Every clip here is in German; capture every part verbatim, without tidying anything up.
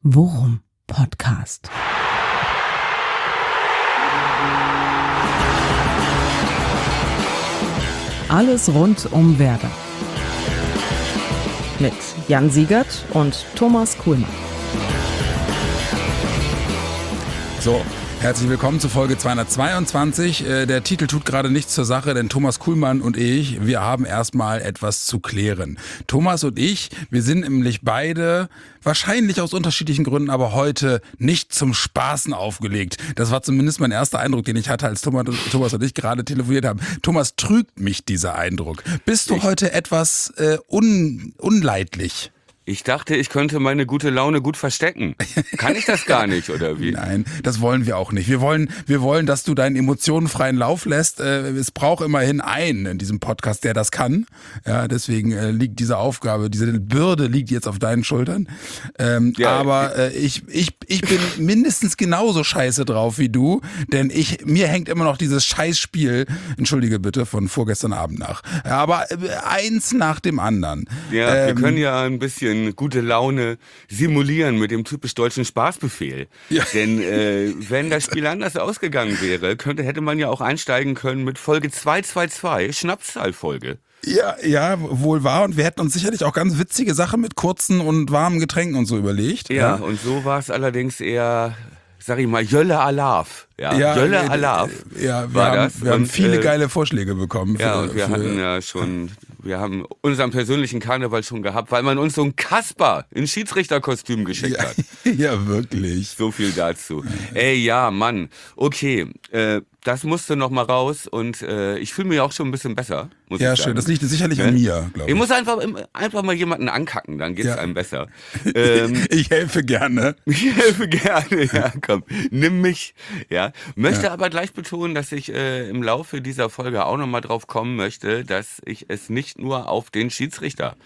Worum Podcast. Alles rund um Werder. Mit Jan Siegert und Thomas Kuhlmann. So, herzlich willkommen zu Folge zweihundertzweiundzwanzig. Äh, der Titel tut gerade nichts zur Sache, denn Thomas Kuhlmann und ich, wir haben erstmal etwas zu klären. Thomas und ich, wir sind nämlich beide, wahrscheinlich aus unterschiedlichen Gründen, aber heute nicht zum Spaßen aufgelegt. Das war zumindest mein erster Eindruck, den ich hatte, als Thomas, Thomas und ich gerade telefoniert haben. Thomas, trügt mich dieser Eindruck? Bist du ich heute etwas äh, un, unleidlich? Ich dachte, ich könnte meine gute Laune gut verstecken. Kann ich das gar nicht, oder wie? Nein, das wollen wir auch nicht. Wir wollen, wir wollen, dass du deinen Emotionen freien Lauf lässt. Es braucht immerhin einen in diesem Podcast, der das kann. Ja, deswegen liegt diese Aufgabe, diese Bürde liegt jetzt auf deinen Schultern. Ähm, ja, aber äh, ich, ich, ich bin mindestens genauso scheiße drauf wie du, denn ich, mir hängt immer noch dieses Scheißspiel, entschuldige bitte, von vorgestern Abend nach. Ja, aber äh, eins nach dem anderen. Ja, ähm, wir können ja ein bisschen gute Laune simulieren mit dem typisch deutschen Spaßbefehl. Ja. Denn äh, wenn das Spiel anders ausgegangen wäre, könnte, hätte man ja auch einsteigen können mit Folge zweihundertzweiundzwanzig, Schnapszahlfolge. Ja, ja, wohl wahr. Und wir hätten uns sicherlich auch ganz witzige Sachen mit kurzen und warmen Getränken und so überlegt. Ja, ja. Und so war es allerdings eher, sag ich mal, Jölle Alaf. Ja, ja, Jölle äh, Alaf ja, wir war haben, das. Wir haben und, viele äh, geile Vorschläge bekommen. Für, ja, und wir für, hatten ja schon, wir haben unseren persönlichen Karneval schon gehabt, weil man uns so einen Kasper in Schiedsrichterkostüm geschickt ja, hat. Ja, wirklich. So viel dazu. Ey, ja, Mann. Okay, äh, das musste noch mal raus und äh, ich fühle mich auch schon ein bisschen besser, muss ja, ich sagen. Schön. Das liegt sicherlich ja? an mir, glaube ich. Ich muss einfach, einfach mal jemanden ankacken, dann geht's ja. einem besser. Ähm, ich helfe gerne. Ich helfe gerne, ja, komm, nimm mich. Ja, möchte ja. aber gleich betonen, dass ich äh, im Laufe dieser Folge auch noch mal drauf kommen möchte, dass ich es nicht nur auf den Schiedsrichter,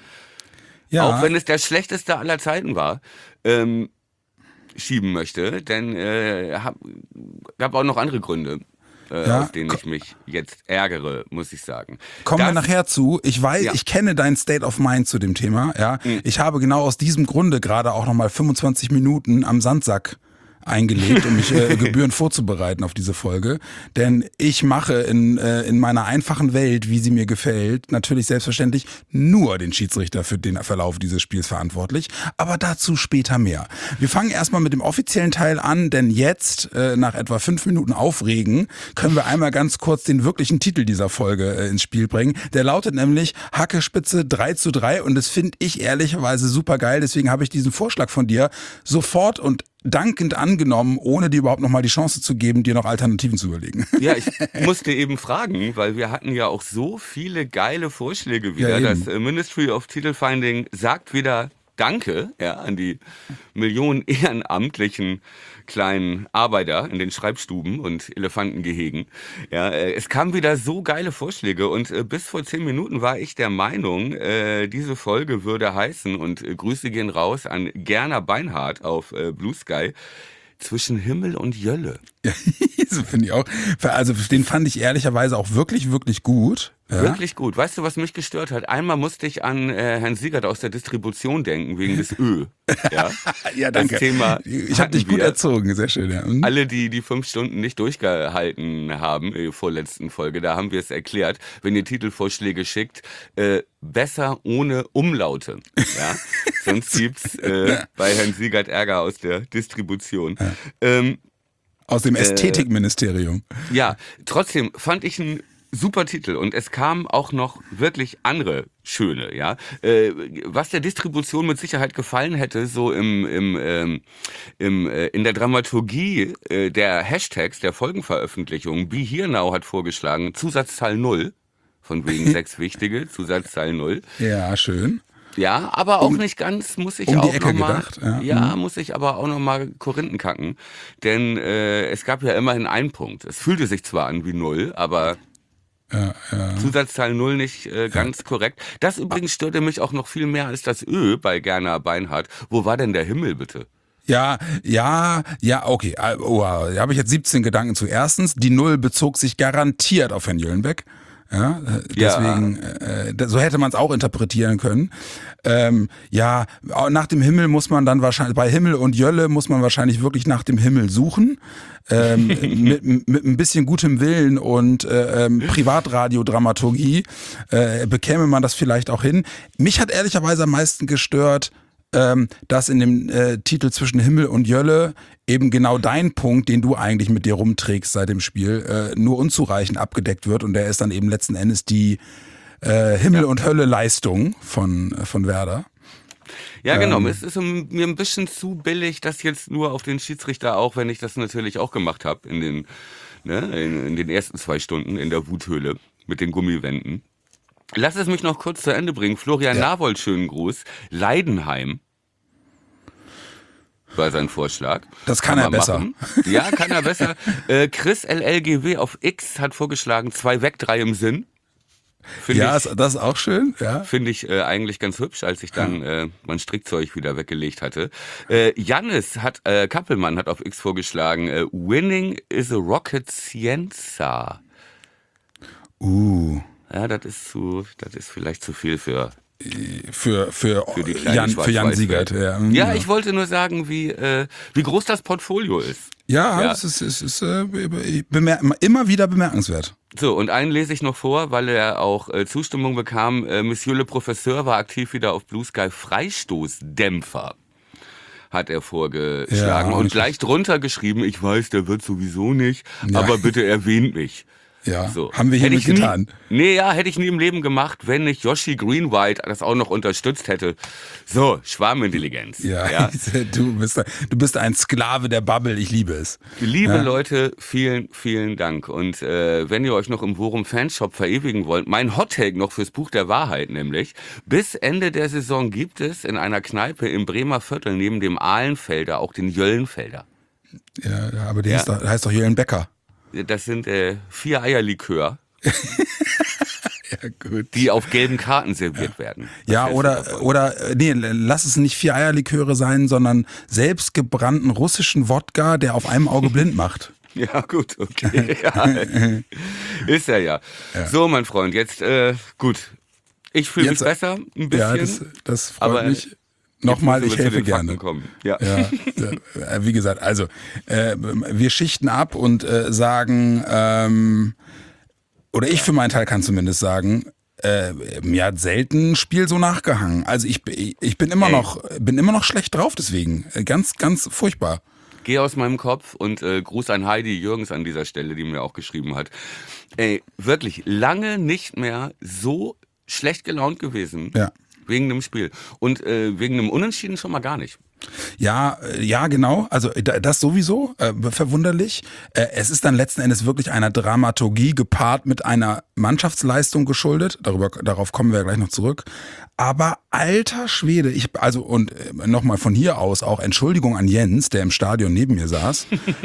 ja. auch wenn es der schlechteste aller Zeiten war, ähm, schieben möchte, denn äh, hab, gab auch noch andere Gründe. Äh, ja, auf denen ich mich jetzt ärgere, muss ich sagen. Kommen das, wir nachher zu. Ich weiß, ja. ich kenne dein State of Mind zu dem Thema. Ja, mhm. Ich habe genau aus diesem Grunde gerade auch nochmal fünfundzwanzig Minuten am Sandsack eingelegt, um mich äh, gebührend vorzubereiten auf diese Folge. Denn ich mache in, äh, in meiner einfachen Welt, wie sie mir gefällt, natürlich selbstverständlich nur den Schiedsrichter für den Verlauf dieses Spiels verantwortlich. Aber dazu später mehr. Wir fangen erstmal mit dem offiziellen Teil an, denn jetzt, äh, nach etwa fünf Minuten Aufregen, können wir einmal ganz kurz den wirklichen Titel dieser Folge äh, ins Spiel bringen. Der lautet nämlich Hackespitze drei zu drei und das finde ich ehrlicherweise super geil. Deswegen habe ich diesen Vorschlag von dir sofort und dankend angenommen, ohne dir überhaupt noch mal die Chance zu geben, dir noch Alternativen zu überlegen. Ja, ich musste eben fragen, weil wir hatten ja auch so viele geile Vorschläge wieder. Ja, das Ministry of Titelfinding sagt wieder Danke ja, an die Millionen ehrenamtlichen kleinen Arbeiter in den Schreibstuben und Elefantengehegen. Ja, äh, es kamen wieder so geile Vorschläge und äh, bis vor zehn Minuten war ich der Meinung, äh, diese Folge würde heißen, und äh, Grüße gehen raus an Gerner Beinhardt auf äh, Blue Sky, zwischen Himmel und Jölle. Ja, so finde ich auch. Also den fand ich ehrlicherweise auch wirklich, wirklich gut. Ja. Wirklich gut. Weißt du, was mich gestört hat? Einmal musste ich an äh, Herrn Siegert aus der Distribution denken, wegen des Ö. Ja, ja danke. Das Thema ich habe dich gut erzogen, sehr schön. Ja. Mhm. Alle, die die fünf Stunden nicht durchgehalten haben, in der vorletzten Folge, da haben wir es erklärt, wenn ihr Titelvorschläge schickt, äh, besser ohne Umlaute. Ja? Sonst gibt's äh, bei Herrn Siegert Ärger aus der Distribution. Ja. Ähm, aus dem Ästhetikministerium. Äh, ja, trotzdem fand ich einen super Titel und es kamen auch noch wirklich andere schöne, ja. Äh, was der Distribution mit Sicherheit gefallen hätte, so im, im, ähm, im, äh, in der Dramaturgie äh, der Hashtags der Folgenveröffentlichung, Be Here Now hat vorgeschlagen, Zusatzzahl null, von wegen sechs wichtige, Zusatzzahl null. Ja, schön. Ja, aber auch um, nicht ganz, muss ich um auch die Ecke noch mal, gedacht. Ja, ja mhm. muss ich aber auch noch mal Korinthen kacken, denn äh, es gab ja immerhin einen Punkt. Es fühlte sich zwar an wie null, aber Ja, ja. Zusatzzahl null nicht äh, ganz ja. korrekt. Das übrigens störte mich auch noch viel mehr als das Ö bei Gerner Beinhardt. Wo war denn der Himmel, bitte? Ja, ja, ja, okay. Oh, da habe ich jetzt siebzehn Gedanken zu. Erstens, die Null bezog sich garantiert auf Herrn Jöllenbeck. Ja, äh, deswegen, ja. Äh, so hätte man es auch interpretieren können. Ähm, ja, nach dem Himmel muss man dann wahrscheinlich, bei Himmel und Jölle muss man wahrscheinlich wirklich nach dem Himmel suchen. Ähm, mit, mit ein bisschen gutem Willen und äh, ähm, Privatradiodramaturgie äh, bekäme man das vielleicht auch hin. Mich hat ehrlicherweise am meisten gestört, ähm, dass in dem äh, Titel zwischen Himmel und Jölle eben genau dein Punkt, den du eigentlich mit dir rumträgst seit dem Spiel, äh, nur unzureichend abgedeckt wird und der ist dann eben letzten Endes die äh, Himmel- und Hölle-Leistung von, von Werder. Ja, genau. Ähm, es ist mir ein bisschen zu billig, das jetzt nur auf den Schiedsrichter, auch wenn ich das natürlich auch gemacht habe in den, ne, in, in den ersten zwei Stunden in der Wuthöhle mit den Gummiwänden. Lass es mich noch kurz zu Ende bringen. Florian ja. Navold, schönen Gruß. Leidenheim war sein Vorschlag. Das kann, kann er besser. Machen. Ja, kann er besser. äh, Chris L L G W auf X hat vorgeschlagen, zwei weg, drei im Sinn. Find ja, ich, das ist auch schön. Ja. Finde ich äh, eigentlich ganz hübsch, als ich dann äh, mein Strickzeug wieder weggelegt hatte. Äh, Jannis hat, äh, Kappelmann hat auf X vorgeschlagen, äh, Winning is a Rocket Scienza. Uh. Ja, das ist zu, das ist vielleicht zu viel für für für, für, die Jan, für Jan Siegert. Ja, ja, ja, ich wollte nur sagen, wie äh, wie groß das Portfolio ist. Ja, ja. es ist, es ist äh, bemer- immer wieder bemerkenswert. So, und einen lese ich noch vor, weil er auch äh, Zustimmung bekam. Äh, Monsieur le Professeur war aktiv wieder auf Blue Sky. Freistoßdämpfer hat er vorgeschlagen. Ja, und, und gleich drunter geschrieben, ich weiß, der wird sowieso nicht, ja. aber bitte erwähnt mich. Ja, so. Haben wir hiermit getan. Nie, nee, ja, hätte ich nie im Leben gemacht, wenn nicht Yoshi Greenwhite das auch noch unterstützt hätte. So, Schwarmintelligenz. Ja, ja. Du, bist, du bist ein Sklave der Bubble, ich liebe es. Liebe ja. Leute, vielen, vielen Dank. Und äh, wenn ihr euch noch im Worum Fanshop verewigen wollt, mein Hottake noch fürs Buch der Wahrheit nämlich. Bis Ende der Saison gibt es in einer Kneipe im Bremer Viertel neben dem Ahlenfelder auch den Jöllenfelder. Ja, aber der, ja. ist doch, der heißt doch Jöllenbecker. Das sind äh, vier Eierlikör, ja, gut. die auf gelben Karten serviert ja. werden. Das ja, oder, oder nee, lass es nicht vier Eierliköre sein, sondern selbstgebrannten russischen Wodka, der auf einem Auge blind macht. Ja, gut, okay. Ja. Ist er ja. ja. So, mein Freund, jetzt, äh, gut. Ich fühle mich besser, ein bisschen. Ja, das, das freut aber mich. Nochmal, ich helfe gerne. Ja. Ja, wie gesagt, also äh, wir schichten ab und äh, sagen, ähm, oder ich für meinen Teil kann zumindest sagen, äh, mir hat selten ein Spiel so nachgehangen. Also ich, ich bin immer Ey. noch, bin immer noch schlecht drauf, deswegen ganz, ganz furchtbar. Geh aus meinem Kopf und äh, Gruß an Heidi Jürgens an dieser Stelle, die mir auch geschrieben hat. Ey, wirklich lange nicht mehr so schlecht gelaunt gewesen. Ja. Wegen dem Spiel. Und äh, wegen einem Unentschieden schon mal gar nicht. Ja, ja, genau. Also das sowieso, äh, verwunderlich. Äh, es ist dann letzten Endes wirklich einer Dramaturgie gepaart mit einer Mannschaftsleistung geschuldet. Darüber, darauf kommen wir ja gleich noch zurück. Aber alter Schwede, ich, also und äh, nochmal von hier aus auch Entschuldigung an Jens, der im Stadion neben mir saß.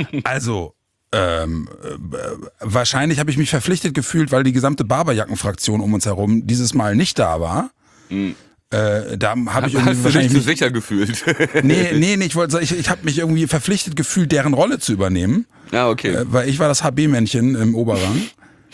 Also Ähm, äh, wahrscheinlich habe ich mich verpflichtet gefühlt, weil die gesamte Barberjackenfraktion um uns herum dieses Mal nicht da war. Mhm. Äh, da habe ich irgendwie Hast wahrscheinlich du dich zu sicher gefühlt? nee, nee, nee, ich wollte ich, ich habe mich irgendwie verpflichtet gefühlt, deren Rolle zu übernehmen. Ah, okay. Äh, weil ich war das H B-Männchen im Oberrang.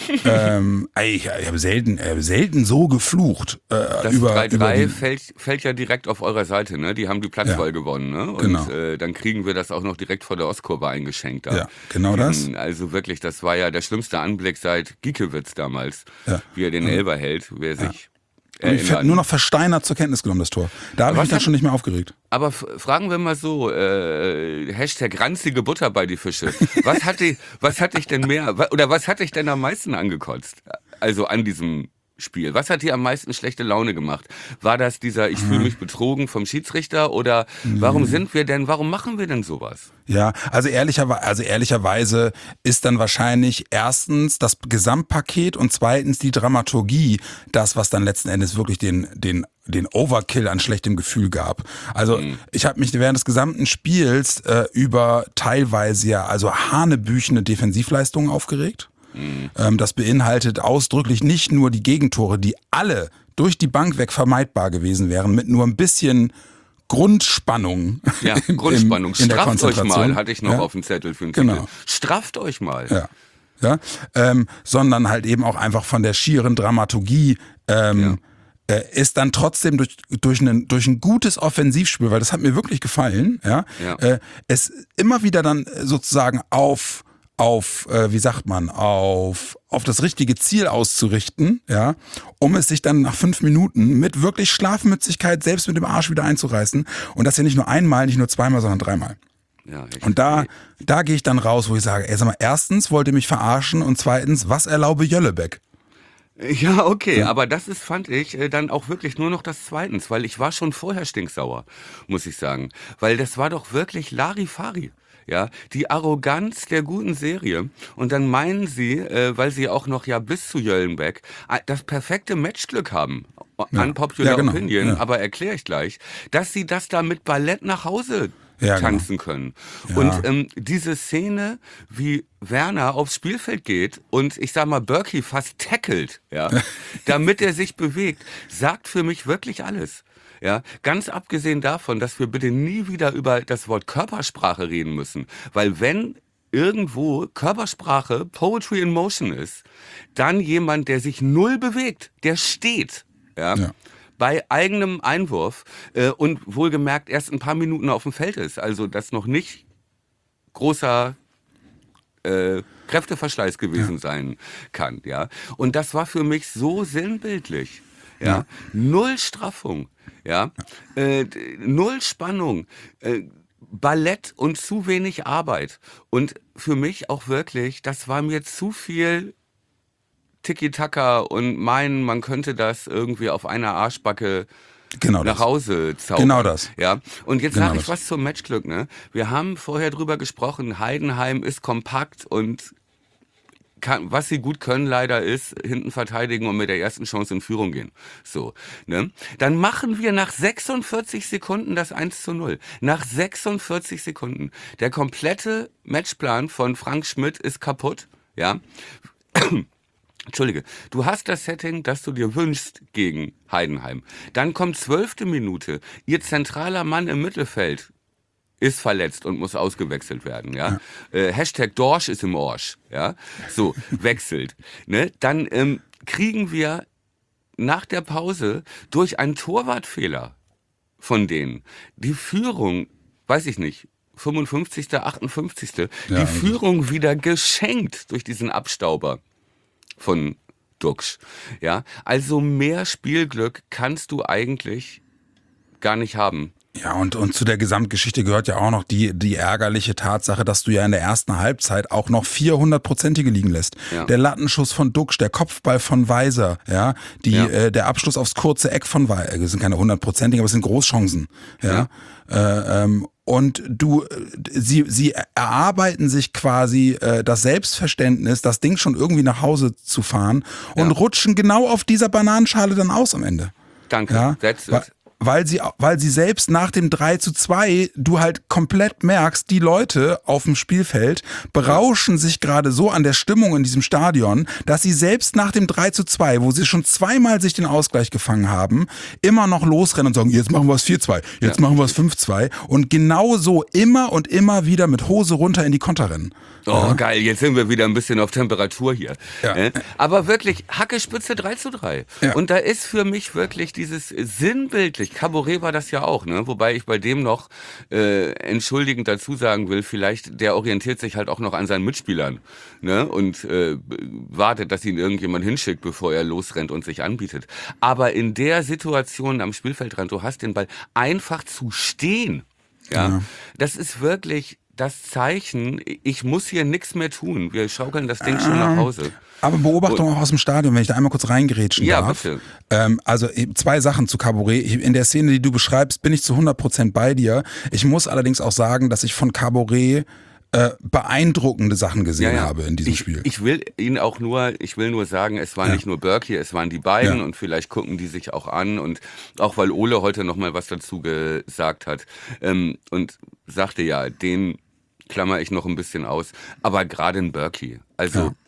ähm, ich ich habe selten, äh, selten so geflucht. Äh, das über, drei drei über fällt, fällt ja direkt auf eurer Seite, ne? Die haben die Platzwahl ja. gewonnen, ne? Und genau. äh, dann kriegen wir das auch noch direkt vor der Ostkurve eingeschenkt. Da. Ja, genau das. Also wirklich, das war ja der schlimmste Anblick seit Giekewitz damals, ja. wie er den ja. Elber hält, wer ja. sich Ich habe nur noch versteinert zur Kenntnis genommen, das Tor. Da habe ich mich dann schon nicht mehr aufgeregt. Aber f- fragen wir mal so, äh, Hashtag ranzige Butter bei die Fische. Was hat, die, was hat dich denn mehr, oder was hat dich denn am meisten angekotzt? Also an diesem Spiel. Was hat dir am meisten schlechte Laune gemacht? War das dieser, ich fühle mich betrogen vom Schiedsrichter oder warum sind wir denn, warum machen wir denn sowas? Ja, also, ehrlicher, also ehrlicherweise ist dann wahrscheinlich erstens das Gesamtpaket und zweitens die Dramaturgie das, was dann letzten Endes wirklich den, den, den Overkill an schlechtem Gefühl gab. Also mhm. ich habe mich während des gesamten Spiels äh, über teilweise ja also hanebüchene Defensivleistungen aufgeregt. Mhm. Ähm, das beinhaltet ausdrücklich nicht nur die Gegentore, die alle durch die Bank weg vermeidbar gewesen wären, mit nur ein bisschen Grundspannung. Ja, Grundspannung. Im, in Strafft der euch mal, hatte ich noch ja? auf dem Zettel für einen genau. Titel. Strafft euch mal. Ja. ja, ähm, sondern halt eben auch einfach von der schieren Dramaturgie ähm, ja. äh, ist dann trotzdem durch durch ein durch ein gutes Offensivspiel, weil das hat mir wirklich gefallen, ja, ja. Äh, es immer wieder dann sozusagen auf auf, äh, wie sagt man, auf, auf das richtige Ziel auszurichten, ja, um es sich dann nach fünf Minuten mit wirklich Schlafmützigkeit selbst mit dem Arsch wieder einzureißen. Und das ja nicht nur einmal, nicht nur zweimal, sondern dreimal. Ja, echt. Und da, da gehe ich dann raus, wo ich sage, ey, sag mal, erstens wollt ihr mich verarschen und zweitens, was erlaube Jöllebeck? Ja, okay, Ja. aber das ist, fand ich, äh, dann auch wirklich nur noch das Zweitens, weil ich war schon vorher stinksauer, muss ich sagen. Weil das war doch wirklich Larifari. Ja, die Arroganz der guten Serie. Und dann meinen sie, äh, weil sie auch noch ja bis zu Jöllenbeck äh, das perfekte Matchglück haben, Ja. unpopular Ja, genau. opinion, Ja. aber erkläre ich gleich, dass sie das da mit Ballett nach Hause Ja, tanzen genau. können. Ja. Und ähm, diese Szene, wie Werner aufs Spielfeld geht und ich sag mal Berkey fast tackelt, ja, damit er sich bewegt, sagt für mich wirklich alles. Ja, ganz abgesehen davon, dass wir bitte nie wieder über das Wort Körpersprache reden müssen, weil wenn irgendwo Körpersprache Poetry in Motion ist, dann jemand, der sich null bewegt, der steht, ja, Ja. bei eigenem Einwurf äh, und wohlgemerkt erst ein paar Minuten auf dem Feld ist, also das noch nicht großer äh, Kräfteverschleiß gewesen ja. sein kann, ja. Und das war für mich so sinnbildlich, ja. ja. Null Straffung. Ja, äh, null Spannung, äh, Ballett und zu wenig Arbeit. Und für mich auch wirklich, das war mir zu viel Tiki-Taka und meinen, man könnte das irgendwie auf einer Arschbacke Genau nach das. Hause zaubern. Genau das. Ja. Und jetzt Genau sage ich das. was zum Matchglück. Ne? Wir haben vorher drüber gesprochen, Heidenheim ist kompakt und kann, was sie gut können leider ist, hinten verteidigen und mit der ersten Chance in Führung gehen. So, ne? Dann machen wir nach sechsundvierzig Sekunden das eins zu null. Nach sechsundvierzig Sekunden. Der komplette Matchplan von Frank Schmidt ist kaputt, ja. Entschuldige, du hast das Setting, das du dir wünschst gegen Heidenheim. Dann kommt zwölfte Minute, ihr zentraler Mann im Mittelfeld ist verletzt und muss ausgewechselt werden, ja. ja. Äh, Hashtag Dorsch ist im Orsch, ja. So, wechselt. Ne? Dann ähm, kriegen wir nach der Pause durch einen Torwartfehler von denen die Führung, weiß ich nicht, fünfundfünfzigste, achtundfünfzigste Ja, die Führung wieder geschenkt durch diesen Abstauber von Duxch, ja. Also mehr Spielglück kannst du eigentlich gar nicht haben. Ja, und, und zu der Gesamtgeschichte gehört ja auch noch die, die ärgerliche Tatsache, dass du ja in der ersten Halbzeit auch noch vierhundertprozentige liegen lässt. Ja. Der Lattenschuss von Duxch, der Kopfball von Weiser, ja, die, ja. Äh, der Abschluss aufs kurze Eck von Weiser, das sind keine hundertprozentigen, aber es sind Großchancen, ja. ja. Äh, ähm, und du, sie, sie erarbeiten sich quasi äh, das Selbstverständnis, das Ding schon irgendwie nach Hause zu fahren und ja. rutschen genau auf dieser Bananenschale dann aus am Ende. Danke, ja? that's it. Weil, Weil sie, weil sie selbst nach dem drei zu zwei du halt komplett merkst, die Leute auf dem Spielfeld berauschen sich gerade so an der Stimmung in diesem Stadion, dass sie selbst nach dem drei zu zwei, wo sie schon zweimal sich den Ausgleich gefangen haben, immer noch losrennen und sagen, jetzt machen wir es vier zwei, jetzt ja. machen wir es fünf zwei und genau so immer und immer wieder mit Hose runter in die Konter rennen. Oh, ja. Geil, jetzt sind wir wieder ein bisschen auf Temperatur hier. Ja. Äh? Aber wirklich, Hacke Spitze drei zu drei. Ja. Und da ist für mich wirklich dieses sinnbildlich, Cabaret war das ja auch, ne? Wobei ich bei dem noch äh, entschuldigend dazu sagen will, vielleicht der orientiert sich halt auch noch an seinen Mitspielern, ne? Und äh, wartet, dass ihn irgendjemand hinschickt, bevor er losrennt und sich anbietet. Aber in der Situation am Spielfeldrand, du hast den Ball einfach zu stehen, ja, ja. Das ist wirklich das Zeichen, ich muss hier nichts mehr tun. Wir schaukeln das Ding schon nach Hause. Aber Beobachtung und, auch aus dem Stadion, wenn ich da einmal kurz reingerätschen ja, darf. Bitte. Ähm, also zwei Sachen zu Cabaret. In der Szene, die du beschreibst, bin ich zu hundert Prozent bei dir. Ich muss allerdings auch sagen, dass ich von Cabaret äh, beeindruckende Sachen gesehen ja, ja. habe in diesem ich, Spiel. Ich will ihn auch nur, ich will nur sagen, es war ja. nicht nur Berkey, es waren die beiden ja. und vielleicht gucken die sich auch an und auch weil Ole heute nochmal was dazu gesagt hat ähm, und sagte ja, den klammer ich noch ein bisschen aus, aber gerade in Berkey, also ja.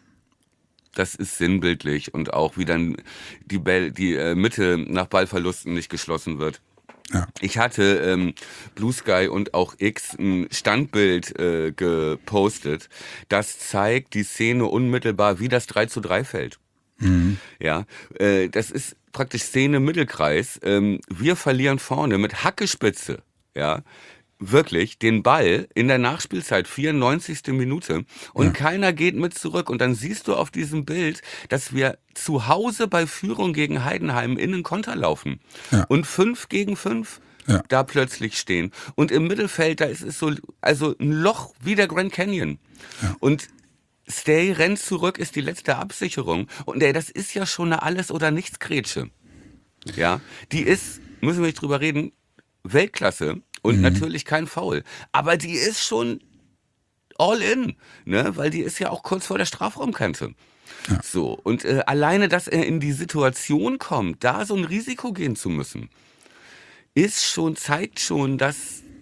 das ist sinnbildlich und auch wie dann die, Bell, die äh, Mitte nach Ballverlusten nicht geschlossen wird. Ja. Ich hatte ähm, Blue Sky und auch X ein Standbild äh, gepostet, das zeigt die Szene unmittelbar, wie das drei zu drei fällt. Mhm. Ja, äh, das ist praktisch Szene Mittelkreis. Ähm, wir verlieren vorne mit Hackespitze, ja, wirklich den Ball in der Nachspielzeit, vierundneunzigste Minute, und Ja. keiner geht mit zurück. Und dann siehst du auf diesem Bild, dass wir zu Hause bei Führung gegen Heidenheim in den Konter laufen Ja. und fünf gegen fünf Ja. da plötzlich stehen. Und im Mittelfeld, da ist es so, also ein Loch wie der Grand Canyon. Ja. Und Stay rennt zurück, ist die letzte Absicherung. Und ey, das ist ja schon eine Alles- oder Nichts-Grätsche. Ja, die ist, müssen wir nicht drüber reden, Weltklasse und Mhm. natürlich kein Foul. Aber die ist schon all in, ne? Weil die ist ja auch kurz vor der Strafraumkante. Ja. So, und äh, alleine, dass er in die Situation kommt, da so ein Risiko gehen zu müssen, ist schon, zeigt schon, dass,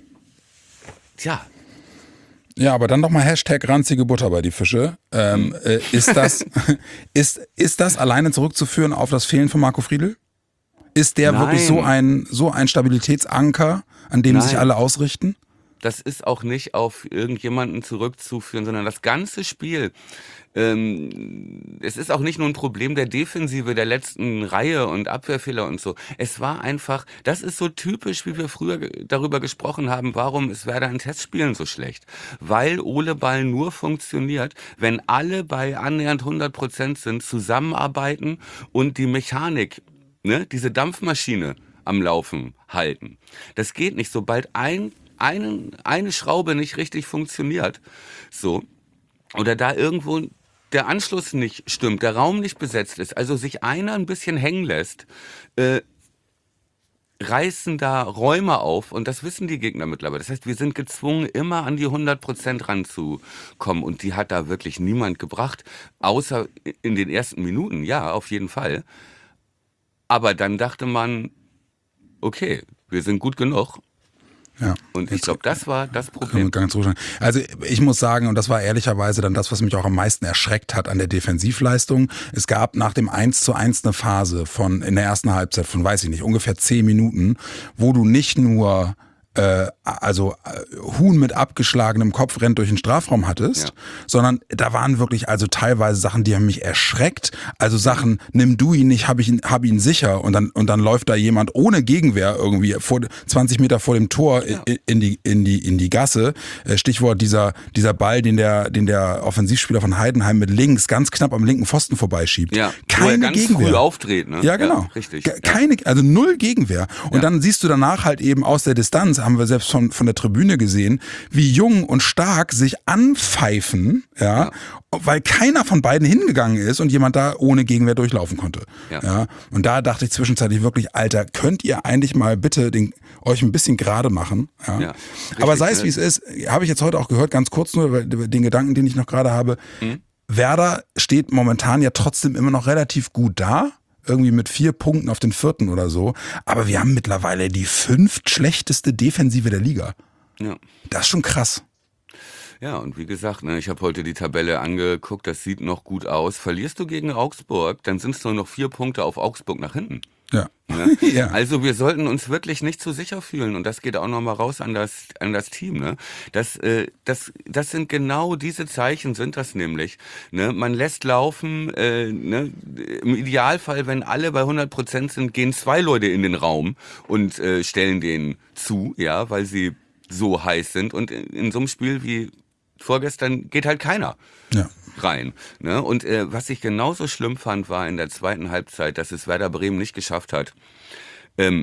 tja, Ja, aber dann doch mal Hashtag ranzige Butter bei die Fische. Ähm, äh, ist, das, ist, ist das alleine zurückzuführen auf das Fehlen von Marco Friedl? Ist der Nein. wirklich so ein, so ein Stabilitätsanker, an dem Nein. sich alle ausrichten? das ist auch nicht auf irgendjemanden zurückzuführen, sondern das ganze Spiel. Ähm, es ist auch nicht nur ein Problem der Defensive der letzten Reihe und Abwehrfehler und so. Es war einfach, das ist so typisch, wie wir früher ge- darüber gesprochen haben, warum ist Werder in Testspielen so schlecht. Weil Ole Ball nur funktioniert, wenn alle bei annähernd hundert Prozent sind, zusammenarbeiten und die Mechanik, ne, diese Dampfmaschine am Laufen halten. Das geht nicht, sobald ein, einen, eine Schraube nicht richtig funktioniert, so, oder da irgendwo der Anschluss nicht stimmt, der Raum nicht besetzt ist, also sich einer ein bisschen hängen lässt, äh, reißen da Räume auf und das wissen die Gegner mittlerweile. Das heißt, wir sind gezwungen, immer an die hundert Prozent ranzukommen und die hat da wirklich niemand gebracht, außer in den ersten Minuten, ja, auf jeden Fall. Aber dann dachte man, okay, wir sind gut genug. Ja. Und ich Jetzt glaube, das war das können wir Problem. gar nicht zurückschauen. Also ich muss sagen, und das war ehrlicherweise dann das, was mich auch am meisten erschreckt hat an der Defensivleistung. Es gab nach dem eins zu eins eine Phase von in der ersten Halbzeit von, weiß ich nicht, ungefähr zehn Minuten, wo du nicht nur äh, also äh, Huhn mit abgeschlagenem Kopf rennt durch den Strafraum hattest, Ja. sondern da waren wirklich also teilweise Sachen, die haben mich erschreckt. Also Sachen, nimm du ihn nicht, hab ich ihn, hab ihn sicher und dann und dann läuft da jemand ohne Gegenwehr irgendwie vor zwanzig Meter vor dem Tor Ja. in, in die in die in die Gasse. Äh, Stichwort dieser dieser Ball, den der den der Offensivspieler von Heidenheim mit links ganz knapp am linken Pfosten vorbeischiebt. Ja, wo er Keine ganz Gegenwehr. früh aufdreht, ne? Ja, genau. richtig. Ge- Ja. Keine, also null Gegenwehr. Und Ja. dann siehst du danach halt eben aus der Distanz, haben wir selbst von, von der Tribüne gesehen, wie jung und stark sich anpfeifen, ja, Ja. weil keiner von beiden hingegangen ist und jemand da ohne Gegenwehr durchlaufen konnte. Ja. Ja. Und da dachte ich zwischenzeitlich wirklich, Alter, könnt ihr eigentlich mal bitte den, euch ein bisschen gerade machen? Ja. Ja, Aber richtig, sei es ne? wie es ist, habe ich jetzt heute auch gehört, ganz kurz nur, weil den Gedanken, den ich noch gerade habe. Mhm. Werder steht momentan ja trotzdem immer noch relativ gut da. Irgendwie mit vier Punkten auf den vierten oder so. Aber wir haben mittlerweile die fünftschlechteste Defensive der Liga. Ja. Das ist schon krass. Ja, und wie gesagt, ne, ich habe heute die Tabelle angeguckt, das sieht noch gut aus. Verlierst du gegen Augsburg, dann sind es nur noch vier Punkte auf Augsburg nach hinten. Ja. Ne? Ja. Also wir sollten uns wirklich nicht zu sicher fühlen und das geht auch nochmal raus an das, an das Team. Ne? Das, äh, das, das sind genau diese Zeichen, sind das nämlich. Ne? Man lässt laufen, äh, ne? Im Idealfall, wenn alle bei hundert Prozent sind, gehen zwei Leute in den Raum und äh, stellen den zu, ja, weil sie so heiß sind. Und in, in so einem Spiel wie vorgestern geht halt keiner Ja. rein. Ne? Und äh, was ich genauso schlimm fand, war in der zweiten Halbzeit, dass es Werder Bremen nicht geschafft hat, ähm,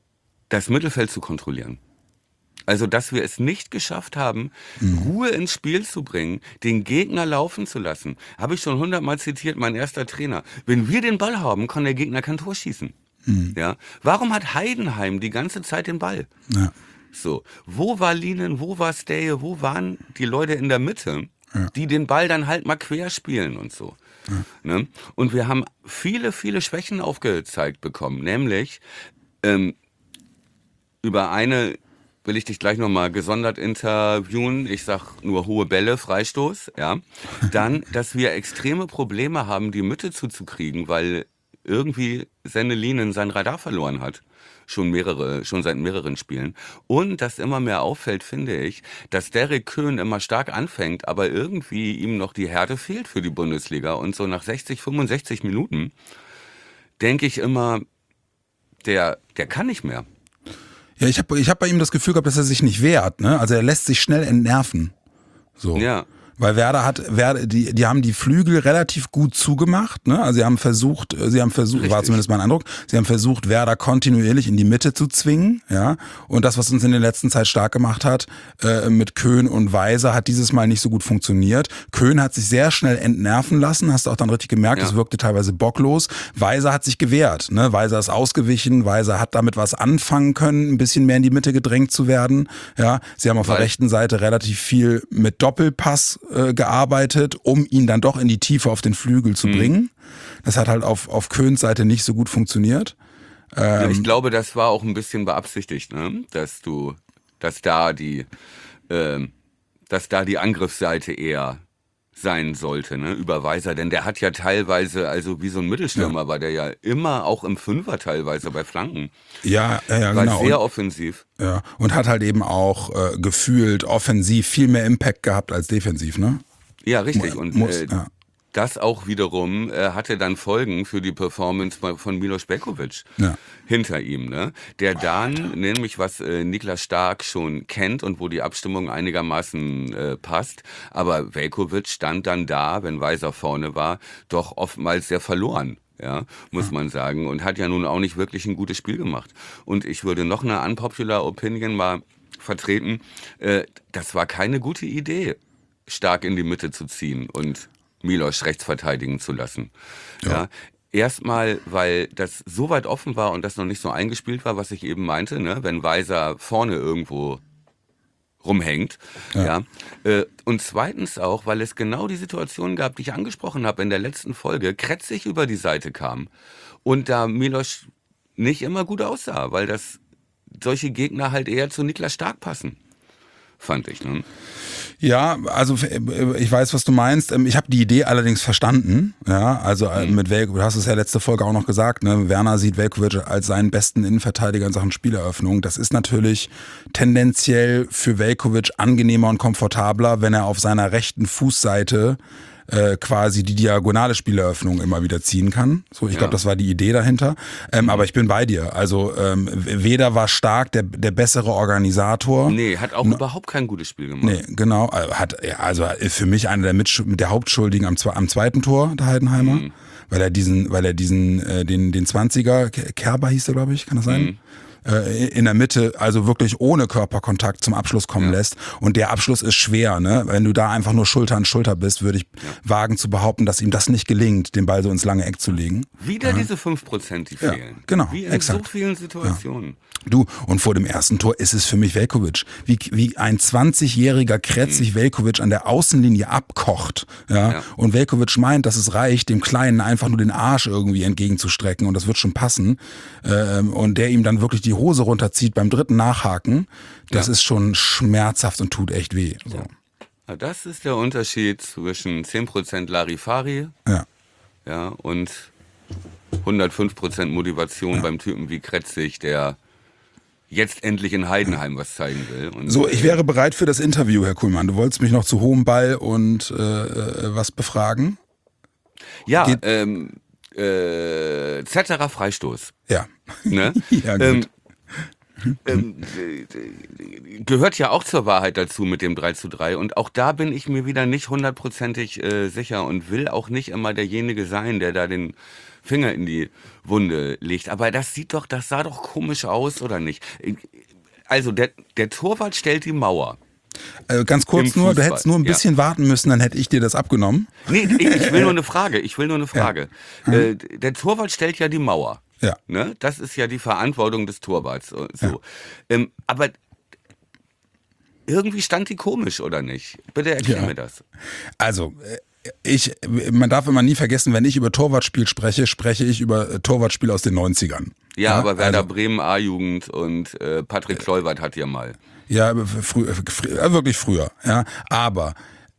das Mittelfeld zu kontrollieren. Also, dass wir es nicht geschafft haben, Ruhe ins Spiel zu bringen, den Gegner laufen zu lassen. Habe ich schon hundertmal zitiert, mein erster Trainer. Wenn wir den Ball haben, kann der Gegner kein Tor schießen. Ja? Warum hat Heidenheim die ganze Zeit den Ball? Ja. So, wo war Lienen, wo war Steje, wo waren die Leute in der Mitte, Ja. die den Ball dann halt mal quer spielen und so. Ne? Und wir haben viele, viele Schwächen aufgezeigt bekommen, nämlich ähm, über eine will ich dich gleich nochmal gesondert interviewen. Ich sag nur hohe Bälle, Freistoß, ja. Dann, dass wir extreme Probleme haben, die Mitte zuzukriegen, weil irgendwie Senne Lienen sein Radar verloren hat. schon mehrere, schon seit mehreren Spielen. Und das immer mehr auffällt, finde ich, dass Derek Köhn immer stark anfängt, aber irgendwie ihm noch die Härte fehlt für die Bundesliga. Und so nach sechzig, fünfundsechzig Minuten denke ich immer, der, der kann nicht mehr. Ja, ich habe ich hab bei ihm das Gefühl gehabt, dass er sich nicht wehrt. Ne? Also er lässt sich schnell entnerven. So. Ja. Weil Werder hat, Werder, die, die haben die Flügel relativ gut zugemacht, ne? Also sie haben versucht, sie haben versucht, Richtig. war zumindest mein Eindruck, sie haben versucht, Werder kontinuierlich in die Mitte zu zwingen, ja. Und das, was uns in der letzten Zeit stark gemacht hat, äh, mit Köhn und Weiser, hat dieses Mal nicht so gut funktioniert. Köhn hat sich sehr schnell entnerven lassen, hast du auch dann richtig gemerkt, es ja. wirkte teilweise bocklos. Weiser hat sich gewehrt, ne? Weiser ist ausgewichen, Weiser hat damit was anfangen können, ein bisschen mehr in die Mitte gedrängt zu werden, ja. Sie haben auf Weil. der rechten Seite relativ viel mit Doppelpass gearbeitet, um ihn dann doch in die Tiefe auf den Flügel zu bringen. Mhm. Das hat halt auf, auf Köhns Seite nicht so gut funktioniert. Ähm, ja, ich glaube, das war auch ein bisschen beabsichtigt, ne? Dass du, dass da die, äh, dass da die Angriffsseite eher sein sollte, ne, über Weiser, denn der hat ja teilweise, also wie so ein Mittelstürmer ja. war der ja immer auch im Fünfer teilweise bei Flanken. Ja, ja, ja war genau. sehr und, offensiv. Ja, und hat halt eben auch äh, gefühlt offensiv viel mehr Impact gehabt als defensiv, ne? Ja, richtig. Und Muss, äh, ja. das auch wiederum äh, hatte dann Folgen für die Performance von Milos Veljković ja. hinter ihm, ne? Der dann, nämlich was äh, Niklas Stark schon kennt und wo die Abstimmung einigermaßen äh, passt, aber Veljković stand dann da, wenn Weiser vorne war, doch oftmals sehr verloren. Ja, muss ja. man sagen. Und hat ja nun auch nicht wirklich ein gutes Spiel gemacht. Und ich würde noch eine unpopular Opinion mal vertreten. Äh, das war keine gute Idee, Stark in die Mitte zu ziehen und Milos rechts verteidigen zu lassen. Ja. ja. Erstmal, weil das so weit offen war und das noch nicht so eingespielt war, was ich eben meinte, ne? Wenn Weiser vorne irgendwo rumhängt. Ja. ja. Und zweitens auch, weil es genau die Situation gab, die ich angesprochen habe in der letzten Folge, Kretzig über die Seite kam und da Milos nicht immer gut aussah, weil das solche Gegner halt eher zu Niklas Stark passen, fand ich. Ne? Ja, also ich weiß, was du meinst. Ich habe die Idee allerdings verstanden. Ja, also mhm. mit Veljković, du hast es ja letzte Folge auch noch gesagt, ne? Werner sieht Veljković als seinen besten Innenverteidiger in Sachen Spieleröffnung. Das ist natürlich tendenziell für Veljković angenehmer und komfortabler, wenn er auf seiner rechten Fußseite äh, quasi die diagonale Spieleröffnung immer wieder ziehen kann. So, ich ja. glaube, das war die Idee dahinter. Ähm, mhm. Aber ich bin bei dir. Also ähm, weder war Stark der, der bessere Organisator. Nee, hat auch no, überhaupt kein gutes Spiel gemacht. Nee, genau. Hat, ja, also für mich einer der, Mitsch- der Hauptschuldigen am, am zweiten Tor, der Heidenheimer. Mhm. Weil er diesen, weil er diesen, äh, den, den zwanziger, Kerber hieß er, glaube ich, kann das sein? Mhm. in der Mitte, also wirklich ohne Körperkontakt zum Abschluss kommen ja. lässt. Und der Abschluss ist schwer, ne? Wenn du da einfach nur Schulter an Schulter bist, würde ich ja. wagen zu behaupten, dass ihm das nicht gelingt, den Ball so ins lange Eck zu legen. Wieder ja. diese fünf Prozent, die ja, fehlen. Genau, Wie in exakt. so vielen Situationen. Ja. Du, und vor dem ersten Tor ist es für mich Veljković. Wie, wie ein zwanzigjähriger Kretzig mhm. Veljković an der Außenlinie abkocht. Ja? ja. Und Veljković meint, dass es reicht, dem Kleinen einfach nur den Arsch irgendwie entgegenzustrecken und das wird schon passen. Ähm, und der ihm dann wirklich die Hose runterzieht beim dritten Nachhaken, das ja. ist schon schmerzhaft und tut echt weh. So. Ja. Das ist der Unterschied zwischen zehn Prozent Larifari ja. Ja, und hundertfünf Prozent Motivation ja. beim Typen wie Kretzig, der jetzt endlich in Heidenheim was zeigen will. Und so, ich wäre bereit für das Interview, Herr Kuhlmann. Du wolltest mich noch zu hohem Ball und äh, was befragen? Ja, Geht ähm, äh, Zetterer Freistoß. Ja. Ne? ja, gut. Ähm, ähm, gehört ja auch zur Wahrheit dazu mit dem drei zu drei und auch da bin ich mir wieder nicht hundertprozentig äh, sicher und will auch nicht immer derjenige sein, der da den Finger in die Wunde legt. Aber das sieht doch, das sah doch komisch aus, oder nicht? Also der, der Torwart stellt die Mauer. Äh, ganz kurz nur, du hättest nur ein bisschen ja. warten müssen, dann hätte ich dir das abgenommen. Nee, ich, ich will nur eine Frage, ich will nur eine Frage. Ja. Äh, der Torwart stellt ja die Mauer. Ja. Ne? Das ist ja die Verantwortung des Torwarts. So. Ja. Ähm, aber irgendwie stand die komisch, oder nicht? Bitte erklär ja. mir das. Also, ich, man darf immer nie vergessen, wenn ich über Torwartspiel spreche, spreche ich über Torwartspiel aus den neunzigern. Ja, ja aber Werder also, Bremen A-Jugend und äh, Patrick Kluivert hat ja mal. Ja, frü- frü- wirklich früher. Ja, aber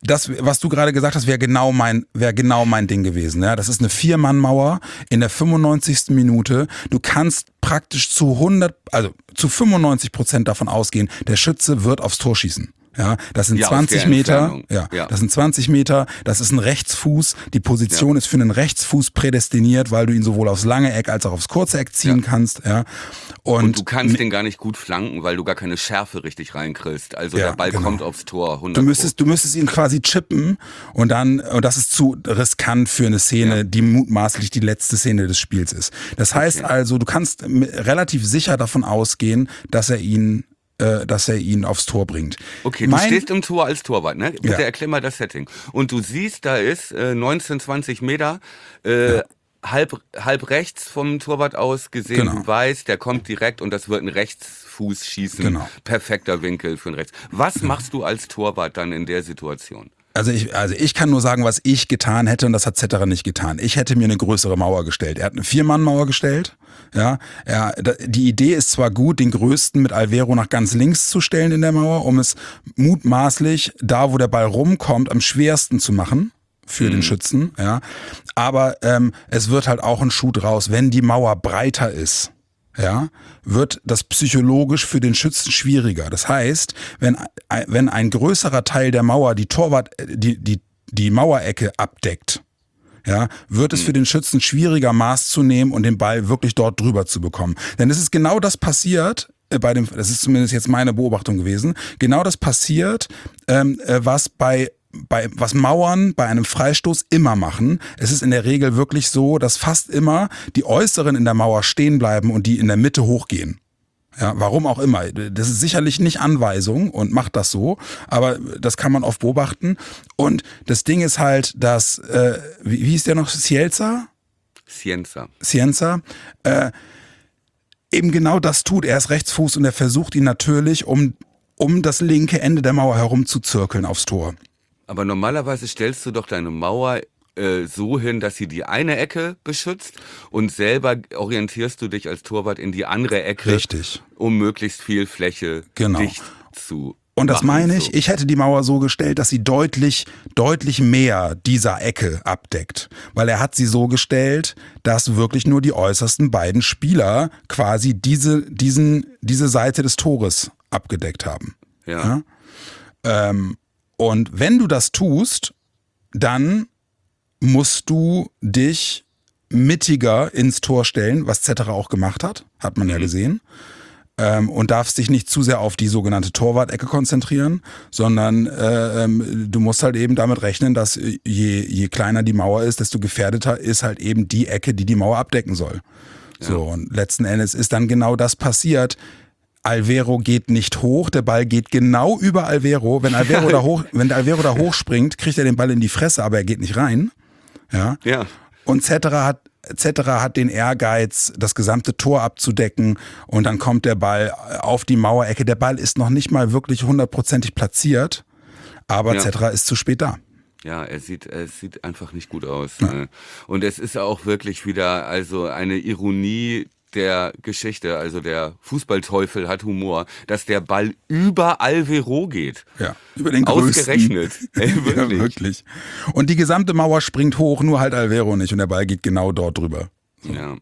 das, was du gerade gesagt hast, wäre genau mein, wäre genau mein Ding gewesen. Ja, das ist eine Vier-Mann-Mauer in der fünfundneunzigsten Minute. Du kannst praktisch zu hundert, also zu fünfundneunzig Prozent davon ausgehen, der Schütze wird aufs Tor schießen. Ja, das sind ja, zwanzig Meter. Ja, ja, das sind zwanzig Meter. Das ist ein Rechtsfuß. Die Position ja. ist für einen Rechtsfuß prädestiniert, weil du ihn sowohl aufs lange Eck als auch aufs kurze Eck ziehen ja. kannst. Ja. Und, und du kannst den gar nicht gut flanken, weil du gar keine Schärfe richtig reinkriegst. Also ja, der Ball genau. kommt aufs Tor. hundert Du müsstest, du müsstest ihn quasi chippen und dann, und das ist zu riskant für eine Szene, ja. die mutmaßlich die letzte Szene des Spiels ist. Das heißt okay. also, du kannst relativ sicher davon ausgehen, dass er ihn dass er ihn aufs Tor bringt. Okay, du mein, stehst im Tor als Torwart, ne? Bitte ja. erklär mal das Setting. Und du siehst, da ist äh, neunzehn, zwanzig Meter, äh, ja. halb, halb rechts vom Torwart aus gesehen, genau. du weißt, der kommt direkt und das wird ein Rechtsfuß schießen. Genau. Perfekter Winkel für ein Rechts. Was genau. machst du als Torwart dann in der Situation? Also ich, also ich kann nur sagen, was ich getan hätte, und das hat Zetterer nicht getan. Ich hätte mir eine größere Mauer gestellt. Er hat eine Vier-Mann-Mauer gestellt. Ja, er, die Idee ist zwar gut, den größten mit Alvero nach ganz links zu stellen in der Mauer, um es mutmaßlich da, wo der Ball rumkommt, am schwersten zu machen für mhm. den Schützen. Ja, aber ähm, es wird halt auch ein Schuh draus, wenn die Mauer breiter ist. Ja, wird das psychologisch für den Schützen schwieriger. Das heißt, wenn, wenn ein größerer Teil der Mauer die Torwart, die, die, die Mauerecke abdeckt, ja, wird es für den Schützen schwieriger, Maß zu nehmen und den Ball wirklich dort drüber zu bekommen. Denn es ist genau das passiert, bei dem, das ist zumindest jetzt meine Beobachtung gewesen, genau das passiert, ähm, was bei Bei, was Mauern bei einem Freistoß immer machen. Es ist in der Regel wirklich so, dass fast immer die Äußeren in der Mauer stehen bleiben und die in der Mitte hochgehen. Ja, warum auch immer. Das ist sicherlich nicht Anweisung und macht das so, aber das kann man oft beobachten. Und das Ding ist halt, dass, äh, wie, wie hieß der noch, Cielza? Cienza. Cienza, äh, eben genau das tut. Er ist Rechtsfuß und er versucht ihn natürlich, um, um das linke Ende der Mauer herum zu zirkeln aufs Tor. Aber normalerweise stellst du doch deine Mauer äh, so hin, dass sie die eine Ecke beschützt und selber orientierst du dich als Torwart in die andere Ecke, richtig, um möglichst viel Fläche genau. dicht zu Und das machen, meine ich, so. ich hätte die Mauer so gestellt, dass sie deutlich, deutlich mehr dieser Ecke abdeckt. Weil er hat sie so gestellt, dass wirklich nur die äußersten beiden Spieler quasi diese, diesen, diese Seite des Tores abgedeckt haben. Ja. ja? Ähm, Und wenn du das tust, dann musst du dich mittiger ins Tor stellen, was Zetterer auch gemacht hat, hat man ja gesehen. Ähm, und darfst dich nicht zu sehr auf die sogenannte Torwart-Ecke konzentrieren, sondern äh, ähm, du musst halt eben damit rechnen, dass je, je kleiner die Mauer ist, desto gefährdeter ist halt eben die Ecke, die die Mauer abdecken soll. Ja. So, und letzten Endes ist dann genau das passiert. Alvero geht nicht hoch, der Ball geht genau über Alvero. Wenn Alvero da hoch, wenn der Alvero da hochspringt, kriegt er den Ball in die Fresse, aber er geht nicht rein. Ja. ja. Und Zetterer hat, Zetterer hat den Ehrgeiz, das gesamte Tor abzudecken und dann kommt der Ball auf die Mauerecke. Der Ball ist noch nicht mal wirklich hundertprozentig platziert, aber ja. Zetterer ist zu spät da. Ja, er sieht, er sieht einfach nicht gut aus. Ja. Ne? Und es ist auch wirklich wieder also eine Ironie der Geschichte, also der Fußballteufel hat Humor, dass der Ball über Alvero geht. Ja, über den Ausgerechnet. Ey, wirklich. Ja, wirklich. Und die gesamte Mauer springt hoch, nur halt Alvero nicht und der Ball geht genau dort drüber. So. Ja.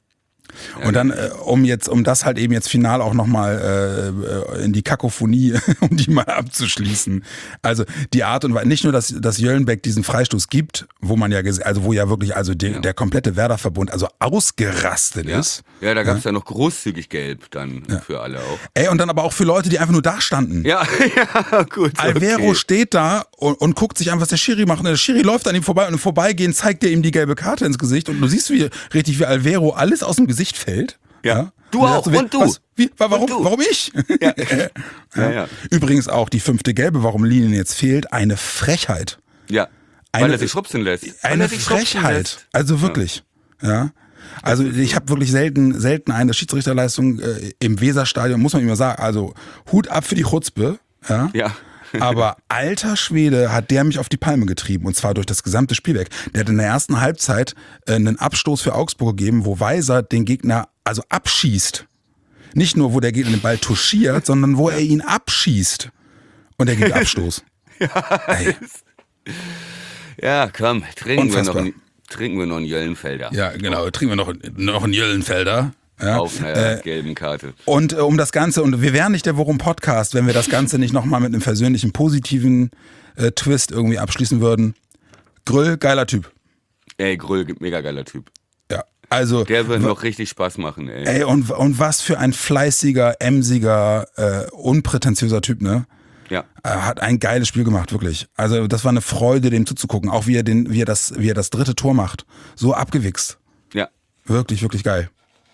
Und dann, äh, um jetzt, um das halt eben jetzt final auch nochmal äh, in die Kakophonie, um die mal abzuschließen. Also die Art und Weise, nicht nur, dass, dass Jöllenbeck diesen Freistoß gibt, wo man ja, also wo ja wirklich, also die, ja. der komplette Werder-Verbund also ausgerastet ja. ist. Ja, da gab es ja. ja noch großzügig Gelb dann ja. für alle auch. Ey, und dann aber auch für Leute, die einfach nur da standen. Ja, ja, gut. Alvero okay. steht da und, und guckt sich an, was der Schiri macht. Und der Schiri läuft an ihm vorbei und im Vorbeigehen zeigt er ihm die gelbe Karte ins Gesicht. Und du siehst wie richtig, wie Alvero alles aus dem Gesicht fällt. Ja. ja. Du und auch. So, und du. Was, wie, warum, und du. warum ich? Ja. ja. Ja, ja. Übrigens auch die fünfte Gelbe, warum Linien jetzt fehlt, eine Frechheit. Ja, weil eine, er sich schubsen lässt. Eine Frechheit. Also wirklich. Ja. ja. Also ich habe wirklich selten, selten eine Schiedsrichterleistung äh, im Weserstadion, muss man immer sagen. Also Hut ab für die Chutzpe. Ja. ja. Aber alter Schwede hat der mich auf die Palme getrieben und zwar durch das gesamte Spielwerk. Der hat in der ersten Halbzeit äh, einen Abstoß für Augsburg gegeben, wo Weiser den Gegner also abschießt. Nicht nur, wo der Gegner den Ball touchiert, sondern wo er ihn abschießt und er gibt Abstoß. Ja, Ey, Ja, komm, trinken wir, noch, Unfassbar. einen- trinken wir noch einen Jöllenfelder. Ja, genau. Trinken wir noch, noch einen Jöllenfelder. Ja. Auf einer Äh, gelben Karte. Und äh, um das Ganze, und wir wären nicht der Worum-Podcast, wenn wir das Ganze nicht nochmal mit einem persönlichen, positiven äh, Twist irgendwie abschließen würden. Grüll, geiler Typ. Ey, Grüll, mega geiler Typ. Ja, also. Der wird w- noch richtig Spaß machen, ey. Ey, und, und was für ein fleißiger, emsiger, äh, unprätentiöser Typ, ne? Ja. Er hat ein geiles Spiel gemacht, wirklich. Also das war eine Freude, dem zuzugucken. Auch wie er, den, wie er, das, wie er das dritte Tor macht. So abgewichst. Ja. Wirklich, wirklich geil.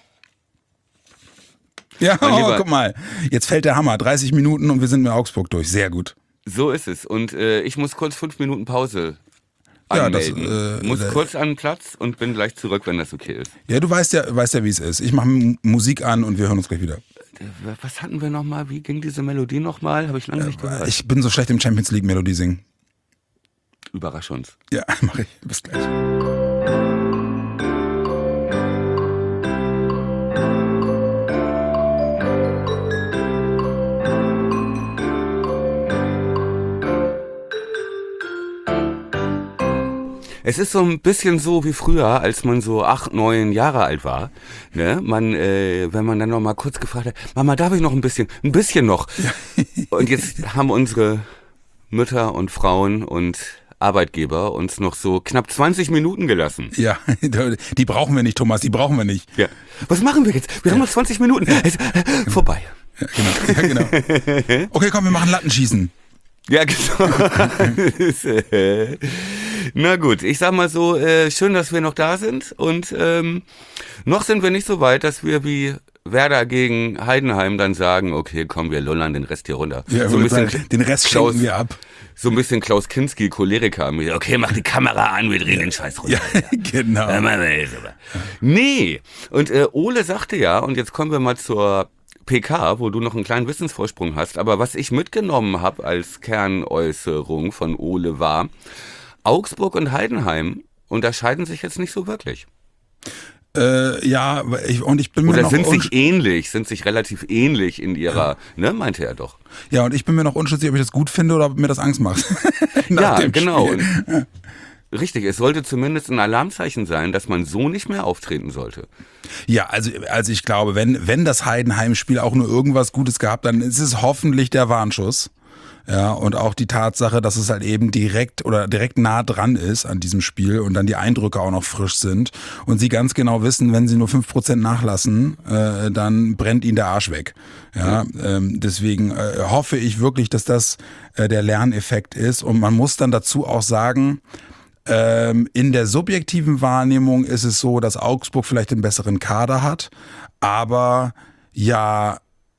Ja, Mein oh, Lieber. guck mal. Jetzt fällt der Hammer. dreißig Minuten und wir sind mit Augsburg durch. Sehr gut. So ist es. Und äh, ich muss kurz fünf Minuten Pause Ja, das, anmelden. äh, muss äh, kurz an den Platz und bin gleich zurück, wenn das okay ist. Ja, du weißt ja, weißt ja, wie es ist. Ich mache M- Musik an und wir hören uns gleich wieder. Äh, Was hatten wir nochmal? Wie ging diese Melodie nochmal? Habe ich lange nicht gehört. Ich bin so schlecht im Champions League Melodie singen. Überrasch uns. Ja, mache ich. Bis gleich. Es ist so ein bisschen so wie früher, als man so acht, neun Jahre alt war. Ne? Man, äh, wenn man dann noch mal kurz gefragt hat, Mama, darf ich noch ein bisschen? Ein bisschen noch. Und jetzt haben unsere Mütter und Frauen und Arbeitgeber uns noch so knapp zwanzig Minuten gelassen. Ja, die brauchen wir nicht, Thomas, die brauchen wir nicht. Ja. Was machen wir jetzt? Wir haben noch zwanzig Minuten. Es, äh, vorbei. Ja, genau. Ja, genau. Okay, komm, wir machen Lattenschießen. Ja, genau. Na gut, ich sag mal so, äh, schön, dass wir noch da sind und ähm, noch sind wir nicht so weit, dass wir wie Werder gegen Heidenheim dann sagen, okay, komm, wir lullern den Rest hier runter. Ja, so ein bisschen sagen, den Rest Klaus, schenken wir ab. so ein bisschen Klaus Kinski, Choleriker. Okay, mach die Kamera an, wir drehen den Scheiß runter. Ja, genau. Ja, machen wir jetzt aber. Nee, und äh, Ole sagte ja, und jetzt kommen wir mal zur P K, wo du noch einen kleinen Wissensvorsprung hast, aber was ich mitgenommen habe als Kernäußerung von Ole war, Augsburg und Heidenheim unterscheiden sich jetzt nicht so wirklich. Äh, ja, ich, und ich bin mir Oder noch sind unsch- sich ähnlich, sind sich relativ ähnlich in ihrer, ne, meinte er doch. Ja, und ich bin mir noch unschlüssig, ob ich das gut finde oder ob mir das Angst macht. Nach Ja, dem genau. Spiel. Und, richtig, es sollte zumindest ein Alarmzeichen sein, dass man so nicht mehr auftreten sollte. Ja, also, also ich glaube, wenn, wenn das Heidenheim-Spiel auch nur irgendwas Gutes gehabt, dann ist es hoffentlich der Warnschuss. Ja, und auch die Tatsache, dass es halt eben direkt oder direkt nah dran ist an diesem Spiel und dann die Eindrücke auch noch frisch sind und sie ganz genau wissen, wenn sie nur fünf Prozent nachlassen, äh, dann brennt ihnen der Arsch weg. Ja, ähm, deswegen äh, hoffe ich wirklich, dass das äh, der Lerneffekt ist und man muss dann dazu auch sagen, ähm, in der subjektiven Wahrnehmung ist es so, dass Augsburg vielleicht den besseren Kader hat, aber ja,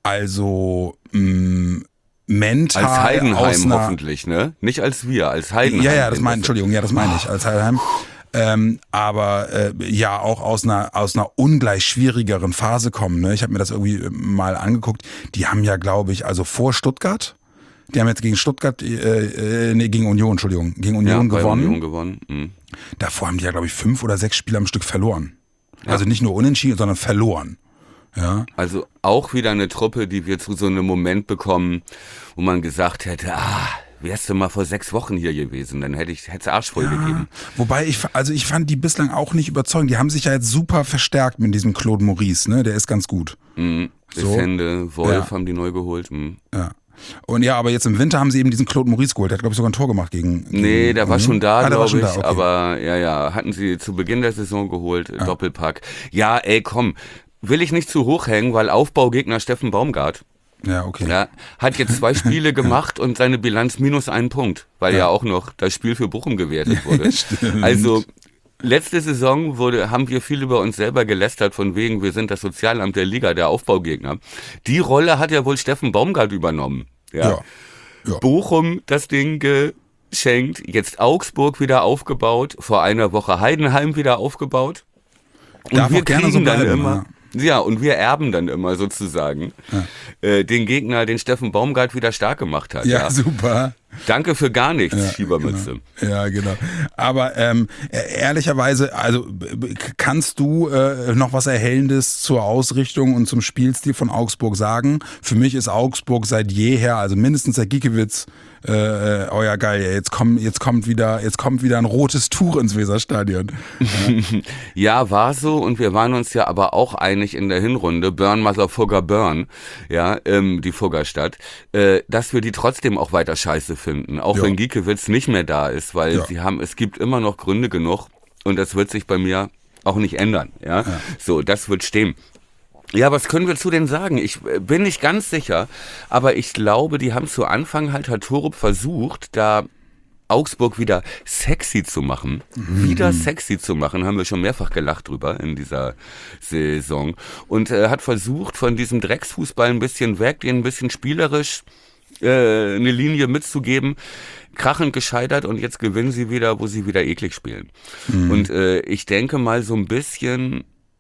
also mh, mental Als Heidenheim aus einer, hoffentlich, ne? Nicht als wir, als Heidenheim. ja, ja, das Den meine, Entschuldigung, ja, das meine ich als Heidenheim. Ähm, aber äh, ja, auch aus einer aus einer ungleich schwierigeren Phase kommen. Ne? Ich habe mir das irgendwie mal angeguckt. Die haben ja, glaube ich, also vor Stuttgart, die haben jetzt gegen Stuttgart, äh, äh, nee, gegen Union, Entschuldigung, gegen Union ja, bei gewonnen. Union gewonnen. Mhm. Davor haben die ja, glaube ich, fünf oder sechs Spiele am Stück verloren. Also nicht nur unentschieden, sondern verloren. Ja. Also auch wieder eine Truppe, die wir zu so einem Moment bekommen, wo man gesagt hätte, ah, wärst du mal vor sechs Wochen hier gewesen, dann hätte ich hätte es Arsch voll gegeben. Wobei ich, also ich fand die bislang auch nicht überzeugend. Die haben sich ja jetzt super verstärkt mit diesem Claude Maurice, ne? Der ist ganz gut. Mhm. So. Hände, Wolf Ja. haben die neu geholt. Mhm. Ja. Und ja, aber jetzt im Winter haben sie eben diesen Claude Maurice geholt. Der hat, glaube ich, sogar ein Tor gemacht gegen. gegen Nee, der war Union. schon da, ah, der war glaube schon ich. da, okay. Aber ja, ja, hatten sie zu Beginn der Saison geholt, Ja. Doppelpack. Ja, ey, komm, will ich nicht zu hoch hängen, weil Aufbaugegner Steffen Baumgart, Ja, okay. ja, hat jetzt zwei Spiele gemacht und seine Bilanz minus einen Punkt, weil ja, Ja. auch noch das Spiel für Bochum gewertet wurde. Stimmt. Also letzte Saison wurde, haben wir viel über uns selber gelästert, von wegen, wir sind das Sozialamt der Liga, der Aufbaugegner. Die Rolle hat ja wohl Steffen Baumgart übernommen. Ja. Ja. Ja. Bochum das Ding geschenkt, jetzt Augsburg wieder aufgebaut, vor einer Woche Heidenheim wieder aufgebaut. Und Darf wir auch gerne kriegen so dann bleiben, immer, ja, und wir erben dann immer sozusagen äh, den Gegner, den Steffen Baumgart wieder stark gemacht hat. Ja, Ja, super. Danke für gar nichts, Ja, Schiebermütze. Genau. Ja, genau. Aber ähm, ehrlicherweise, also b- b- kannst du äh, noch was Erhellendes zur Ausrichtung und zum Spielstil von Augsburg sagen? Für mich ist Augsburg seit jeher, also mindestens seit Giekewitz, äh, oh ja geil, jetzt kommt, jetzt kommt wieder, jetzt kommt wieder ein rotes Tuch ins Weserstadion. Ja. Ja, war so, und wir waren uns ja aber auch einig in der Hinrunde, Burn Motherfucker Burn, ja, ähm, die Fuggerstadt, äh, dass wir die trotzdem auch weiter scheiße finden, auch ja. wenn Giekewitz nicht mehr da ist, weil ja. sie haben, es gibt immer noch Gründe genug, und das wird sich bei mir auch nicht ändern, ja, ja. So, das wird stehen. Ja, was können wir zu denen sagen? Ich bin nicht ganz sicher, aber ich glaube, die haben zu Anfang halt, hat Torup versucht, da Augsburg wieder sexy zu machen. Mhm. Wieder sexy zu machen, haben wir schon mehrfach gelacht drüber in dieser Saison. Und äh, hat versucht, von diesem Drecksfußball ein bisschen weg, den ein bisschen spielerisch äh, eine Linie mitzugeben. Krachend gescheitert, und jetzt gewinnen sie wieder, wo sie wieder eklig spielen. Mhm. Und äh, ich denke mal, so ein bisschen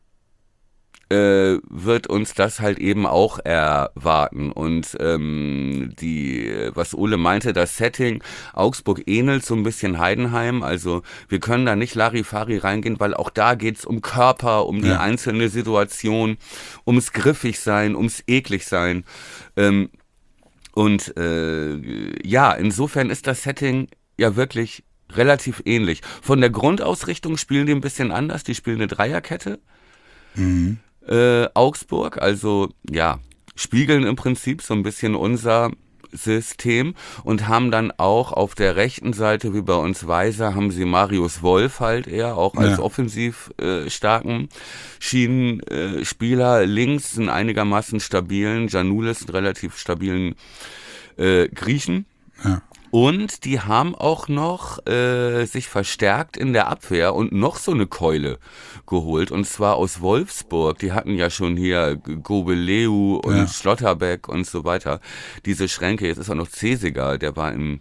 äh, wird uns das halt eben auch erwarten. Und ähm, die, was Ole meinte, das Setting Augsburg ähnelt so ein bisschen Heidenheim. Also wir können da nicht Larifari reingehen, weil auch da geht's um Körper, um die ja. einzelne Situation, ums Griffigsein, ums Ekligsein. Ähm, Und äh, ja, insofern ist das Setting ja wirklich relativ ähnlich. Von der Grundausrichtung spielen die ein bisschen anders. Die spielen eine Dreierkette. Mhm. Äh, Augsburg, also ja, spiegeln im Prinzip so ein bisschen unser System, und haben dann auch auf der rechten Seite, wie bei uns Weiser, haben sie Marius Wolf halt eher, auch als ja. offensiv äh, starken Schienenspieler. Äh, Links einen einigermaßen stabilen, Giannoulis einen relativ stabilen äh, Griechen. Ja. Und die haben auch noch äh, sich verstärkt in der Abwehr und noch so eine Keule geholt, und zwar aus Wolfsburg. Die hatten ja schon hier Gobeleu und ja. Schlotterbeck und so weiter. Diese Schränke, jetzt ist auch noch Cesiger, der war in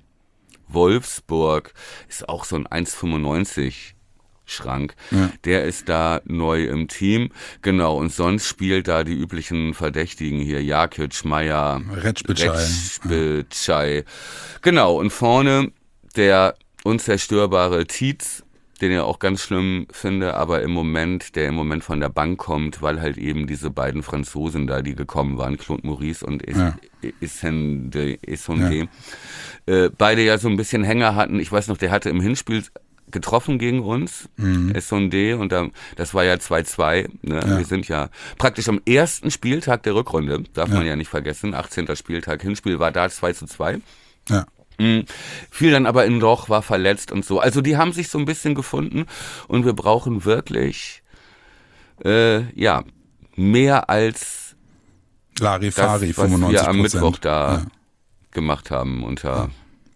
Wolfsburg, ist auch so ein eins Komma fünfundneunzig Schrank. Ja. Der ist da neu im Team. Genau, und sonst spielt da die üblichen Verdächtigen hier, Jakic, Meier, Retschbitschei. Ja. Genau, und vorne der unzerstörbare Tietz, den ich auch ganz schlimm finde, aber im Moment, der im Moment von der Bank kommt, weil halt eben diese beiden Franzosen da, die gekommen waren, Claude Maurice und Issonde, ja. äh, beide ja so ein bisschen Hänger hatten. Ich weiß noch, der hatte im Hinspiel getroffen gegen uns, mhm. Issonde, und da, das war ja zwei zwei. Ne? Ja. Wir sind ja praktisch am ersten Spieltag der Rückrunde, darf ja. man ja nicht vergessen, achtzehnter Spieltag, Hinspiel war da zwei zu zwei. Ja. Mhm. Fiel dann aber in Loch, war verletzt und so. Also die haben sich so ein bisschen gefunden, und wir brauchen wirklich äh, ja mehr als Larifari, das, was fünfundneunzig Prozent. Wir am Mittwoch da ja. gemacht haben unter... Ja.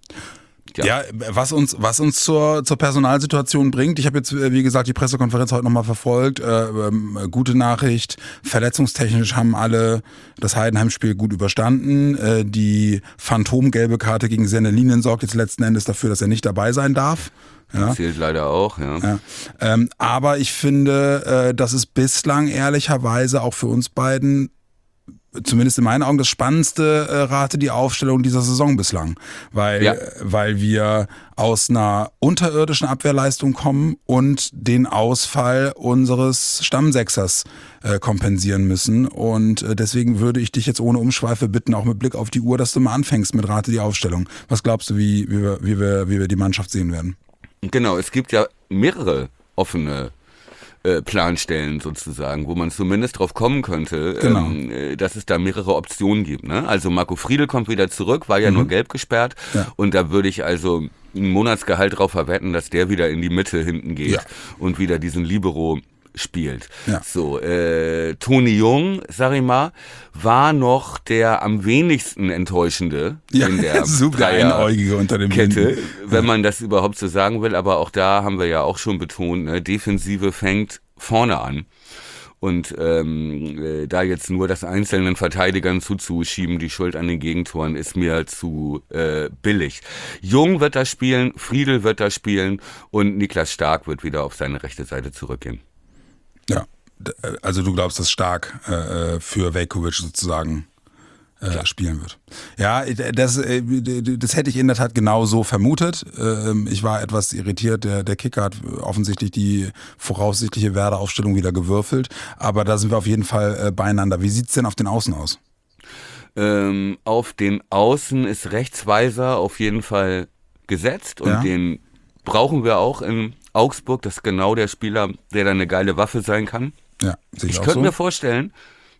Ja. ja, was uns was uns zur zur Personalsituation bringt. Ich habe jetzt, wie gesagt, die Pressekonferenz heute nochmal verfolgt. Äh, ähm, gute Nachricht, verletzungstechnisch haben alle das Heidenheim-Spiel gut überstanden. Äh, die phantomgelbe Karte gegen Sennelinen sorgt jetzt letzten Endes dafür, dass er nicht dabei sein darf. Ja. Zählt leider auch, ja. ja. Ähm, aber ich finde, äh, dass es bislang ehrlicherweise auch für uns beiden, zumindest in meinen Augen, das spannendste äh, Rate die Aufstellung dieser Saison bislang, weil ja. weil wir aus einer unterirdischen Abwehrleistung kommen und den Ausfall unseres Stammsechsers äh, kompensieren müssen, und äh, deswegen würde ich dich jetzt ohne Umschweife bitten, auch mit Blick auf die Uhr, dass du mal anfängst mit Rate die Aufstellung. Was glaubst du, wie, wie, wir, wie, wir, wie wir die Mannschaft sehen werden? Genau, es gibt ja mehrere offene Planstellen sozusagen, wo man zumindest drauf kommen könnte, genau. ähm, dass es da mehrere Optionen gibt. Ne? Also Marco Friedl kommt wieder zurück, war ja mhm. nur gelb gesperrt, ja. und da würde ich also ein Monatsgehalt drauf verwetten, dass der wieder in die Mitte hinten geht ja. und wieder diesen Libero spielt. Ja. So, äh, Toni Jung, sag ich mal, war noch der am wenigsten enttäuschende ja, in der super Einäugige unter dem Kette, Blinden. wenn man das überhaupt so sagen will. Aber auch da haben wir ja auch schon betont, ne, Defensive fängt vorne an. Und ähm, äh, da jetzt nur das einzelnen Verteidigern zuzuschieben, die Schuld an den Gegentoren, ist mir zu äh, billig. Jung wird da spielen, Friedl wird da spielen, und Niklas Stark wird wieder auf seine rechte Seite zurückgehen. Ja, also du glaubst, dass Stark äh, für Veljković sozusagen äh, spielen wird. Ja, das, das hätte ich in der Tat genau so vermutet. Ich war etwas irritiert, der, der Kicker hat offensichtlich die voraussichtliche Werder-Aufstellung wieder gewürfelt, aber da sind wir auf jeden Fall beieinander. Wie sieht es denn auf den Außen aus? Ähm, auf den Außen ist Rechtsweiser auf jeden Fall gesetzt und Ja. den brauchen wir auch in Augsburg. Das ist genau der Spieler, der da eine geile Waffe sein kann. Ja, sehe ich Ich auch könnte so. mir vorstellen,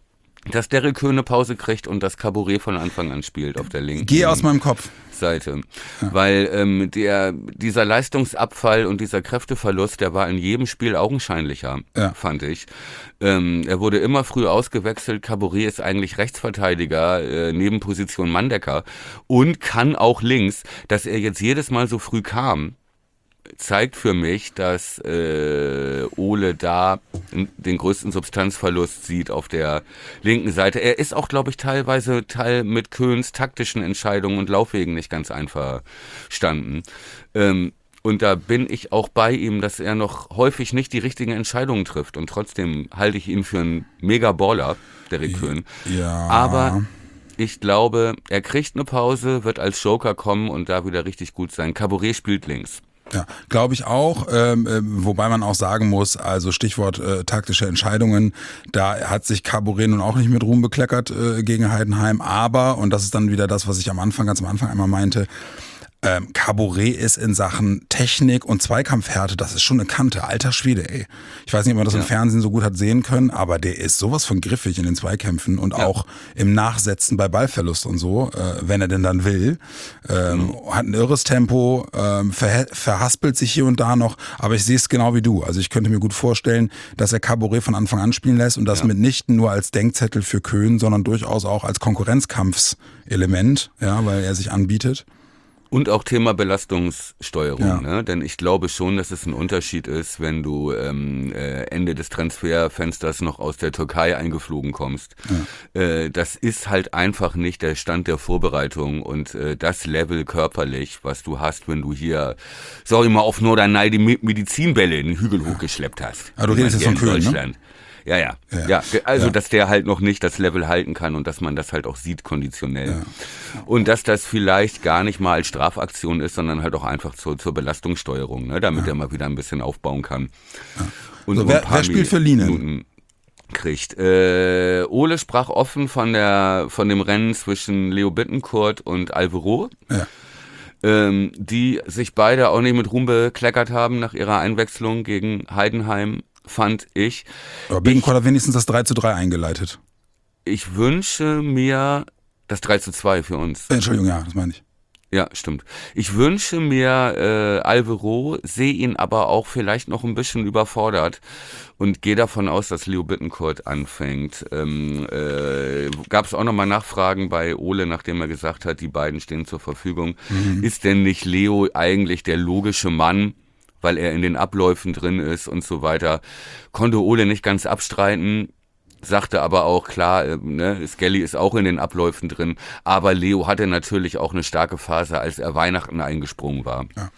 dass Derek Köhn eine Pause kriegt und das Cabaret von Anfang an spielt auf der linken Geh aus meinem Kopf. Seite. Weil ähm, der, dieser Leistungsabfall und dieser Kräfteverlust, der war in jedem Spiel augenscheinlicher, Ja. fand ich. Ähm, er wurde immer früh ausgewechselt. Cabaret ist eigentlich Rechtsverteidiger, äh, Nebenposition Mandecker und kann auch links. Dass er jetzt jedes Mal so früh kam, zeigt für mich, dass äh, Ole da den größten Substanzverlust sieht auf der linken Seite. Er ist auch, glaube ich, teilweise Teil mit Köhns taktischen Entscheidungen und Laufwegen nicht ganz einverstanden. Ähm, und da bin ich auch bei ihm, dass er noch häufig nicht die richtigen Entscheidungen trifft. Und trotzdem halte ich ihn für einen Mega-Baller, Derek Köhn. Ja. Aber ich glaube, er kriegt eine Pause, wird als Joker kommen und da wieder richtig gut sein. Cabaret spielt links. Ja, glaube ich auch, ähm, äh, wobei man auch sagen muss, also Stichwort äh, taktische Entscheidungen, da hat sich Cabaret nun auch nicht mit Ruhm bekleckert äh, gegen Heidenheim, aber, und das ist dann wieder das, was ich am Anfang, ganz am Anfang einmal meinte, ähm, Cabaret ist in Sachen Technik und Zweikampfhärte, das ist schon eine Kante, alter Schwede, ey. Ich weiß nicht, ob man das Ja. im Fernsehen so gut hat sehen können, aber der ist sowas von griffig in den Zweikämpfen und Ja. auch im Nachsetzen bei Ballverlust und so, äh, wenn er denn dann will. Ähm, mhm. Hat ein irres Tempo, ähm, ver verhaspelt sich hier und da noch, aber ich sehe es genau wie du. Also ich könnte mir gut vorstellen, dass er Cabaret von Anfang an spielen lässt und das Ja. mitnichten nur als Denkzettel für Köhn, sondern durchaus auch als Konkurrenzkampfselement, ja, weil er sich anbietet. Und auch Thema Belastungssteuerung, Ja. ne? Denn ich glaube schon, dass es ein Unterschied ist, wenn du ähm, äh, Ende des Transferfensters noch aus der Türkei eingeflogen kommst. Ja. Äh, das ist halt einfach nicht der Stand der Vorbereitung und äh, das Level körperlich, was du hast, wenn du hier, sorry mal auf Norderney, die Me- Medizinbälle in den Hügel hochgeschleppt hast. Aber du redest jetzt von Köhn, ne? Ja, ja, Ja. ja. Also, Ja. dass der halt noch nicht das Level halten kann und dass man das halt auch sieht konditionell. Ja. Und dass das vielleicht gar nicht mal als Strafaktion ist, sondern halt auch einfach zur, zur Belastungssteuerung, ne? Damit Ja. er mal wieder ein bisschen aufbauen kann. Ja. Und So, nur wer- ein paar wer spielt für Lienen? Minuten kriegt. Äh, Ole sprach offen von der von dem Rennen zwischen Leo Bittencourt und Alvaro. Ja. Ähm, die sich beide auch nicht mit Ruhm bekleckert haben nach ihrer Einwechslung gegen Heidenheim, fand ich. Aber Bittencourt hat wenigstens das drei zu drei eingeleitet. Ich wünsche mir das drei zu zwei für uns. Äh, Entschuldigung, ja, das meine ich. Ja, stimmt. Ich wünsche mir äh, Alvaro, sehe ihn aber auch vielleicht noch ein bisschen überfordert und gehe davon aus, dass Leo Bittencourt anfängt. Ähm, äh, Gab es auch nochmal Nachfragen bei Ole, nachdem er gesagt hat, die beiden stehen zur Verfügung. Mhm. Ist denn nicht Leo eigentlich der logische Mann, weil er in den Abläufen drin ist und so weiter? Konnte Ole nicht ganz abstreiten. Sagte aber auch, klar, ne, Skelly ist auch in den Abläufen drin, aber Leo hatte natürlich auch eine starke Phase, als er Weihnachten eingesprungen war ja.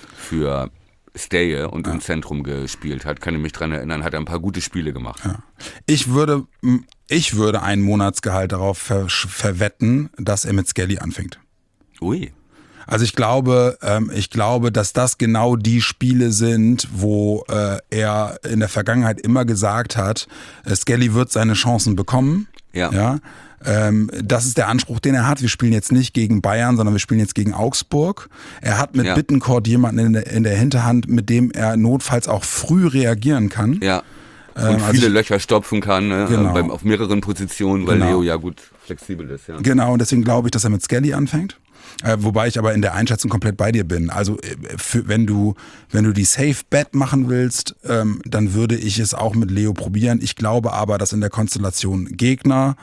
für Steje und ja. im Zentrum gespielt hat. Kann ich mich dran erinnern, hat er ein paar gute Spiele gemacht. Ja. Ich würde, ich würde ein Monatsgehalt darauf ver verwetten, dass er mit Skelly anfängt. Ui. Also ich glaube, ähm, ich glaube, dass das genau die Spiele sind, wo äh, er in der Vergangenheit immer gesagt hat, äh, Skelly wird seine Chancen bekommen. Ja. Ja. Ähm, das ist der Anspruch, den er hat. Wir spielen jetzt nicht gegen Bayern, sondern wir spielen jetzt gegen Augsburg. Er hat mit ja. Bittencourt jemanden in der, in der Hinterhand, mit dem er notfalls auch früh reagieren kann. Ja. Und ähm, viele also ich, Löcher stopfen kann, ne? Genau. Beim, auf mehreren Positionen, weil Genau. Leo ja gut flexibel ist. Ja. Genau, und deswegen glaube ich, dass er mit Skelly anfängt. Äh, wobei ich aber in der Einschätzung komplett bei dir bin. Also äh, für, wenn du wenn du die Safe Bet machen willst, ähm, dann würde ich es auch mit Leo probieren. Ich glaube aber, dass in der Konstellation Gegner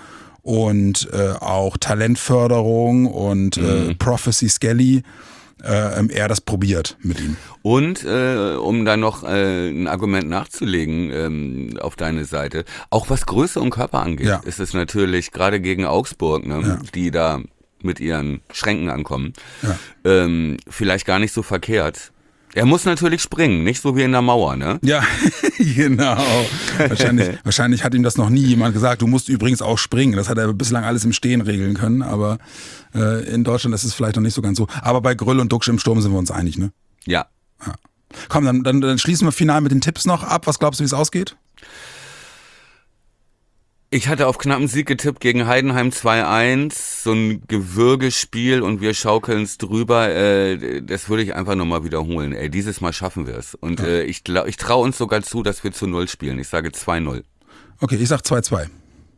und äh, auch Talentförderung und mhm. äh, Prophecy Skelly äh, er das probiert mit ihm. Und äh, um da noch äh, ein Argument nachzulegen ähm, auf deine Seite, auch was Größe und Körper angeht, ja. ist es natürlich gerade gegen Augsburg, ne, ja. die da mit ihren Schränken ankommen, ja. ähm, vielleicht gar nicht so verkehrt. Er muss natürlich springen, nicht so wie in der Mauer, ne? Ja, genau. Wahrscheinlich, wahrscheinlich hat ihm das noch nie jemand gesagt. Du musst übrigens auch springen. Das hat er bislang alles im Stehen regeln können. Aber äh, in Deutschland ist es vielleicht noch nicht so ganz so. Aber bei Grüll und Duxch im Sturm sind wir uns einig, ne? Ja. ja. Komm, dann, dann, dann schließen wir final mit den Tipps noch ab. Was glaubst du, wie es ausgeht? Ich hatte auf knappen Sieg getippt gegen Heidenheim zwei eins, so ein Gewürgespiel und wir schaukeln es drüber. Äh, das würde ich einfach nochmal wiederholen. Ey, dieses Mal schaffen wir es. Und äh, ich, ich traue uns sogar zu, dass wir zu null spielen. Ich sage zwei null. Okay, ich sag zwei zwei.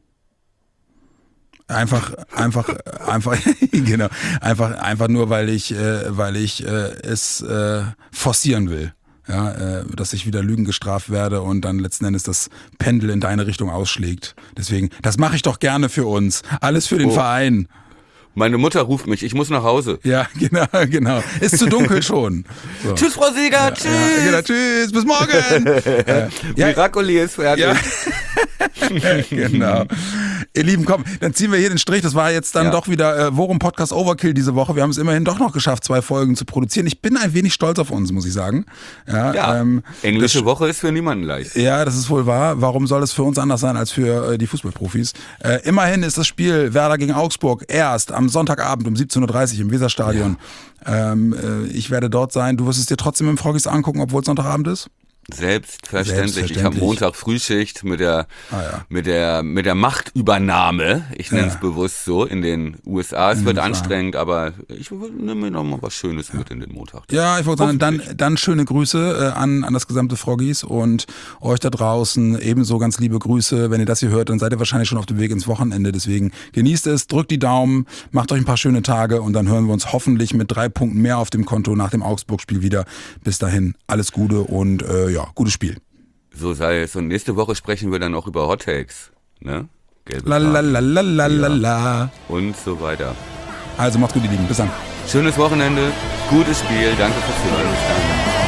Einfach, einfach, einfach, genau, einfach, einfach nur, weil ich, äh, weil ich äh, es äh, forcieren will. Ja, äh, dass ich wieder Lügen gestraft werde und dann letzten Endes das Pendel in deine Richtung ausschlägt. Deswegen, das mache ich doch gerne für uns. Alles für den oh. Verein. Meine Mutter ruft mich, ich muss nach Hause. Ja, genau, genau. Ist zu dunkel schon. So. Tschüss, Frau Sieger, ja, tschüss. Ja, genau, tschüss, bis morgen. äh, ja. Miracoli ist fertig. Ja. Genau. Ihr Lieben, komm, dann ziehen wir hier den Strich. Das war jetzt dann ja. doch wieder äh, Worum Podcast Overkill diese Woche. Wir haben es immerhin doch noch geschafft, zwei Folgen zu produzieren. Ich bin ein wenig stolz auf uns, muss ich sagen. Ja, ja. Ähm, englische das, Woche ist für niemanden leicht. Ja, das ist wohl wahr. Warum soll es für uns anders sein als für äh, die Fußballprofis? Äh, immerhin ist das Spiel Werder gegen Augsburg erst am Sonntagabend um siebzehn Uhr dreißig im Weserstadion. Ja. Ähm, äh, ich werde dort sein. Du wirst es dir trotzdem im Froggies angucken, obwohl es Sonntagabend ist? Selbstverständlich. Selbstverständlich. Ich habe Montag Frühschicht mit der, ah, ja. mit der, mit der Machtübernahme. Ich nenne es ja. bewusst so in den U S A. Es in wird U S A. Anstrengend, aber ich nehme mir noch mal was Schönes ja. mit in den Montag. Ja, ich wollte sagen, dann, dann schöne Grüße äh, an, an das gesamte Froggies und euch da draußen ebenso ganz liebe Grüße. Wenn ihr das hier hört, dann seid ihr wahrscheinlich schon auf dem Weg ins Wochenende. Deswegen genießt es, drückt die Daumen, macht euch ein paar schöne Tage und dann hören wir uns hoffentlich mit drei Punkten mehr auf dem Konto nach dem Augsburg-Spiel wieder. Bis dahin alles Gute und äh, ja, gutes Spiel. So sei es. Und nächste Woche sprechen wir dann auch über Hot Takes. Ne? Gelbe la, la, la, la, la, la, la. Und so weiter. Also macht's gut, ihr Lieben. Bis dann. Schönes Wochenende. Gutes Spiel. Danke fürs Zuhören. Bis dann.